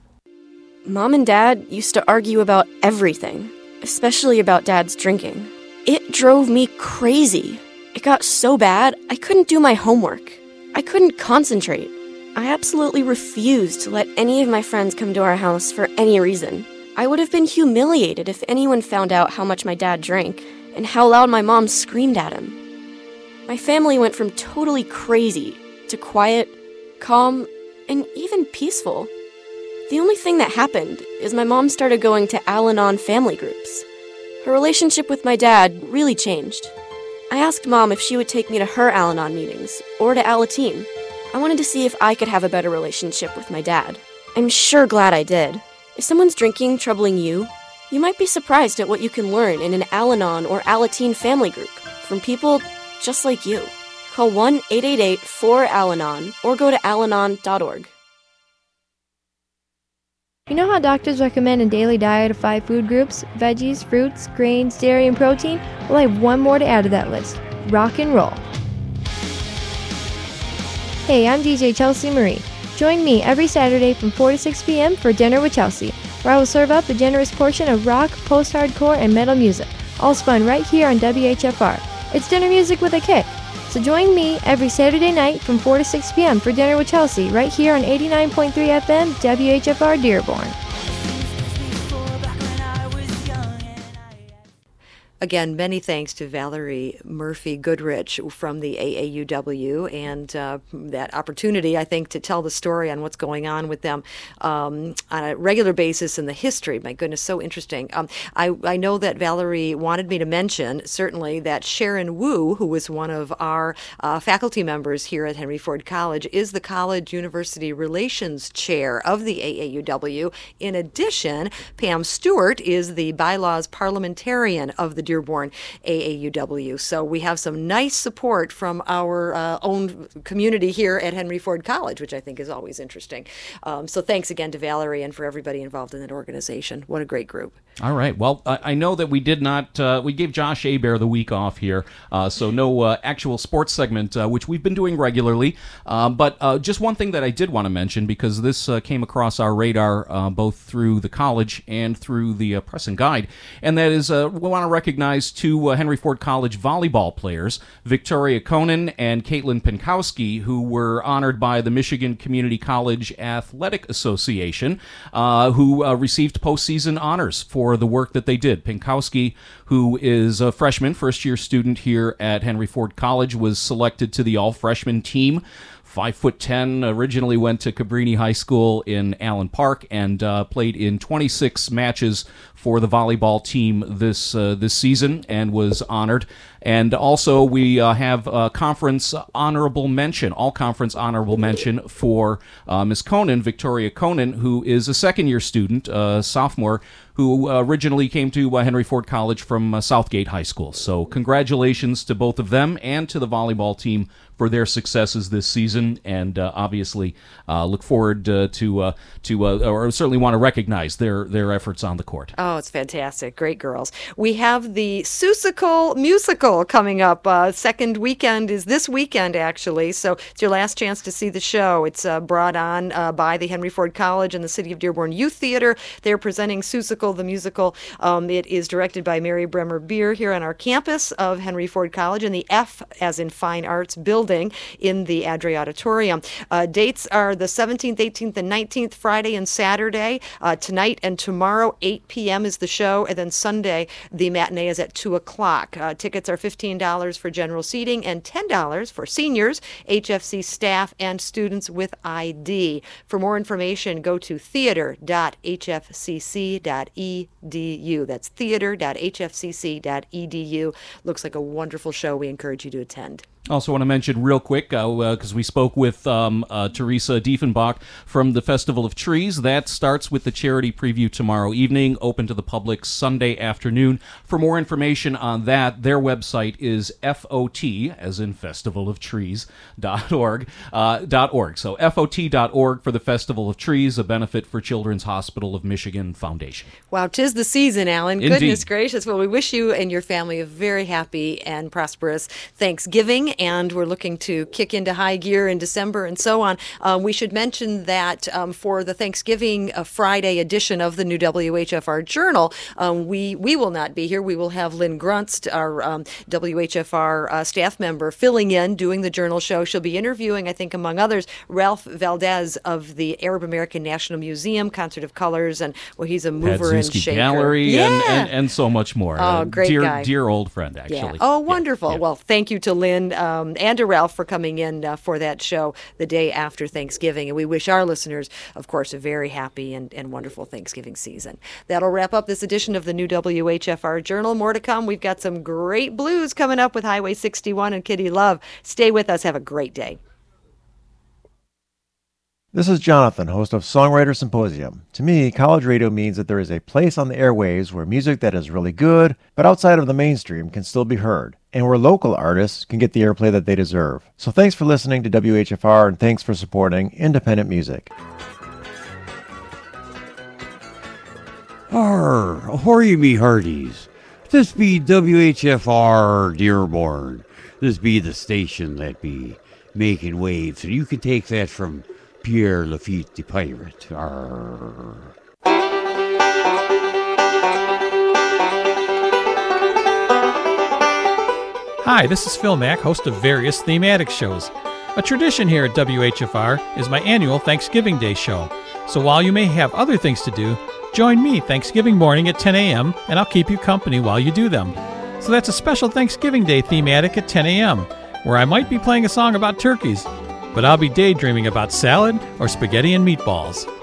Mom and Dad used to argue about everything, especially about Dad's drinking. It drove me crazy. It got so bad, I couldn't do my homework. I couldn't concentrate. I absolutely refused to let any of my friends come to our house for any reason. I would have been humiliated if anyone found out how much my dad drank and how loud my mom screamed at him. My family went from totally crazy to quiet, calm, and even peaceful. The only thing that happened is my mom started going to Al-Anon family groups. Her relationship with my dad really changed. I asked Mom if she would take me to her Al-Anon meetings, or to Alateen. I wanted to see if I could have a better relationship with my dad. I'm sure glad I did. If someone's drinking troubling you, you might be surprised at what you can learn in an Al-Anon or Alateen family group from people just like you. Call 1-888-4-AL-ANON or go to alanon.org. You know how doctors recommend a daily diet of 5 food groups: veggies, fruits, grains, dairy, and protein? Well, I have one more to add to that list: rock and roll. Hey, I'm DJ Chelsea Marie. Join me every Saturday from 4 to 6 p.m. for Dinner with Chelsea, where I will serve up a generous portion of rock, post-hardcore, and metal music, all spun right here on WHFR. It's dinner music with a kick. So join me every Saturday night from 4 to 6 p.m. for Dinner with Chelsea, right here on 89.3 FM WHFR Dearborn. Again, many thanks to Valerie Murphy Goodrich from the AAUW and that opportunity, I think, to tell the story on what's going on with them on a regular basis in the history. My goodness, so interesting. I know that Valerie wanted me to mention, certainly, that Sharon Wu, who was one of our faculty members here at Henry Ford College, is the College-University Relations Chair of the AAUW. In addition, Pam Stewart is the bylaws parliamentarian of the Dearborn AAUW. So we have some nice support from our own community here at Henry Ford College, which I think is always interesting. So thanks again to Valerie and for everybody involved in that organization. What a great group. All right. Well, I know that we did not, we gave Josh Hebert the week off here, so no actual sports segment, which we've been doing regularly. But just one thing that I did want to mention, because this came across our radar both through the college and through the Press and Guide, and that is we want to recognize two Henry Ford College volleyball players, Victoria Conan and Caitlin Pinkowski, who were honored by the Michigan Community College Athletic Association, who received postseason honors for the work that they did. Pinkowski, who is a freshman, first-year student here at Henry Ford College, was selected to the all-freshman team. 5'10", originally went to Cabrini High School in Allen Park and played in 26 matches for the volleyball team this season and was honored. And also we have a conference honorable mention, all-conference honorable mention for Ms. Conan, Victoria Conan, who is a second-year student, sophomore, who originally came to Henry Ford College from Southgate High School. So congratulations to both of them and to the volleyball team for their successes this season, and obviously look forward to or certainly want to recognize their efforts on the court. Oh, it's fantastic. Great girls. We have the Seussical Musical coming up. Second weekend is this weekend, actually, so it's your last chance to see the show. It's brought on by the Henry Ford College and the City of Dearborn Youth Theater. They're presenting Seussical the musical. It is directed by Mary Bremer Beer here on our campus of Henry Ford College in the F, as in Fine Arts, building in the Adre Auditorium. Dates are the 17th, 18th, and 19th, Friday and Saturday. Tonight and tomorrow, 8 p.m. is the show, and then Sunday, the matinee is at 2 o'clock. Tickets are $15 for general seating and $10 for seniors, HFC staff, and students with ID. For more information, go to theater.hfcc.edu. That's theater.hfcc.edu. Looks like a wonderful show. We encourage you to attend. Also want to mention real quick, because we spoke with Teresa Diefenbach from the Festival of Trees. That starts with the charity preview tomorrow evening, open to the public Sunday afternoon. For more information on that, their website is FOT, as in Festival of Trees.org. So FOT.org for the Festival of Trees, a benefit for Children's Hospital of Michigan Foundation. Wow, 'tis the season, Alan. Indeed. Goodness gracious. Well, we wish you and your family a very happy and prosperous Thanksgiving, and we're looking to kick into high gear in December and so on. We should mention that for the Thanksgiving Friday edition of the new WHFR Journal, we will not be here. We will have Lynn Grunst, our WHFR staff member, filling in, doing the Journal show. She'll be interviewing, I think, among others, Ralph Valdez of the Arab American National Museum, Concert of Colors, and, well, he's a mover and shaker. Gallery, and so much more. Oh, great guy. Dear old friend, actually. Yeah. Oh, wonderful. Yeah. Well, thank you to Lynn and to Ralph for coming in for that show the day after Thanksgiving. And we wish our listeners, of course, a very happy and wonderful Thanksgiving season. That'll wrap up this edition of the new WHFR Journal. More to come. We've got some great blues coming up with Highway 61 and Kitty Love. Stay with us. Have a great day. This is Jonathan, host of Songwriter Symposium. To me, college radio means that there is a place on the airwaves where music that is really good, but outside of the mainstream, can still be heard, and where local artists can get the airplay that they deserve. So thanks for listening to WHFR, and thanks for supporting independent music. Ahoy me hearties. This be WHFR Dearborn. This be the station that be making waves, and you can take that from Pierre Lafitte the Pirate. Arr. Hi, this is Phil Mack, host of various thematic shows. A tradition here at WHFR is my annual Thanksgiving Day show. So while you may have other things to do, join me Thanksgiving morning at 10 a.m. and I'll keep you company while you do them. So that's a special Thanksgiving Day thematic at 10 a.m., where I might be playing a song about turkeys, but I'll be daydreaming about salad or spaghetti and meatballs.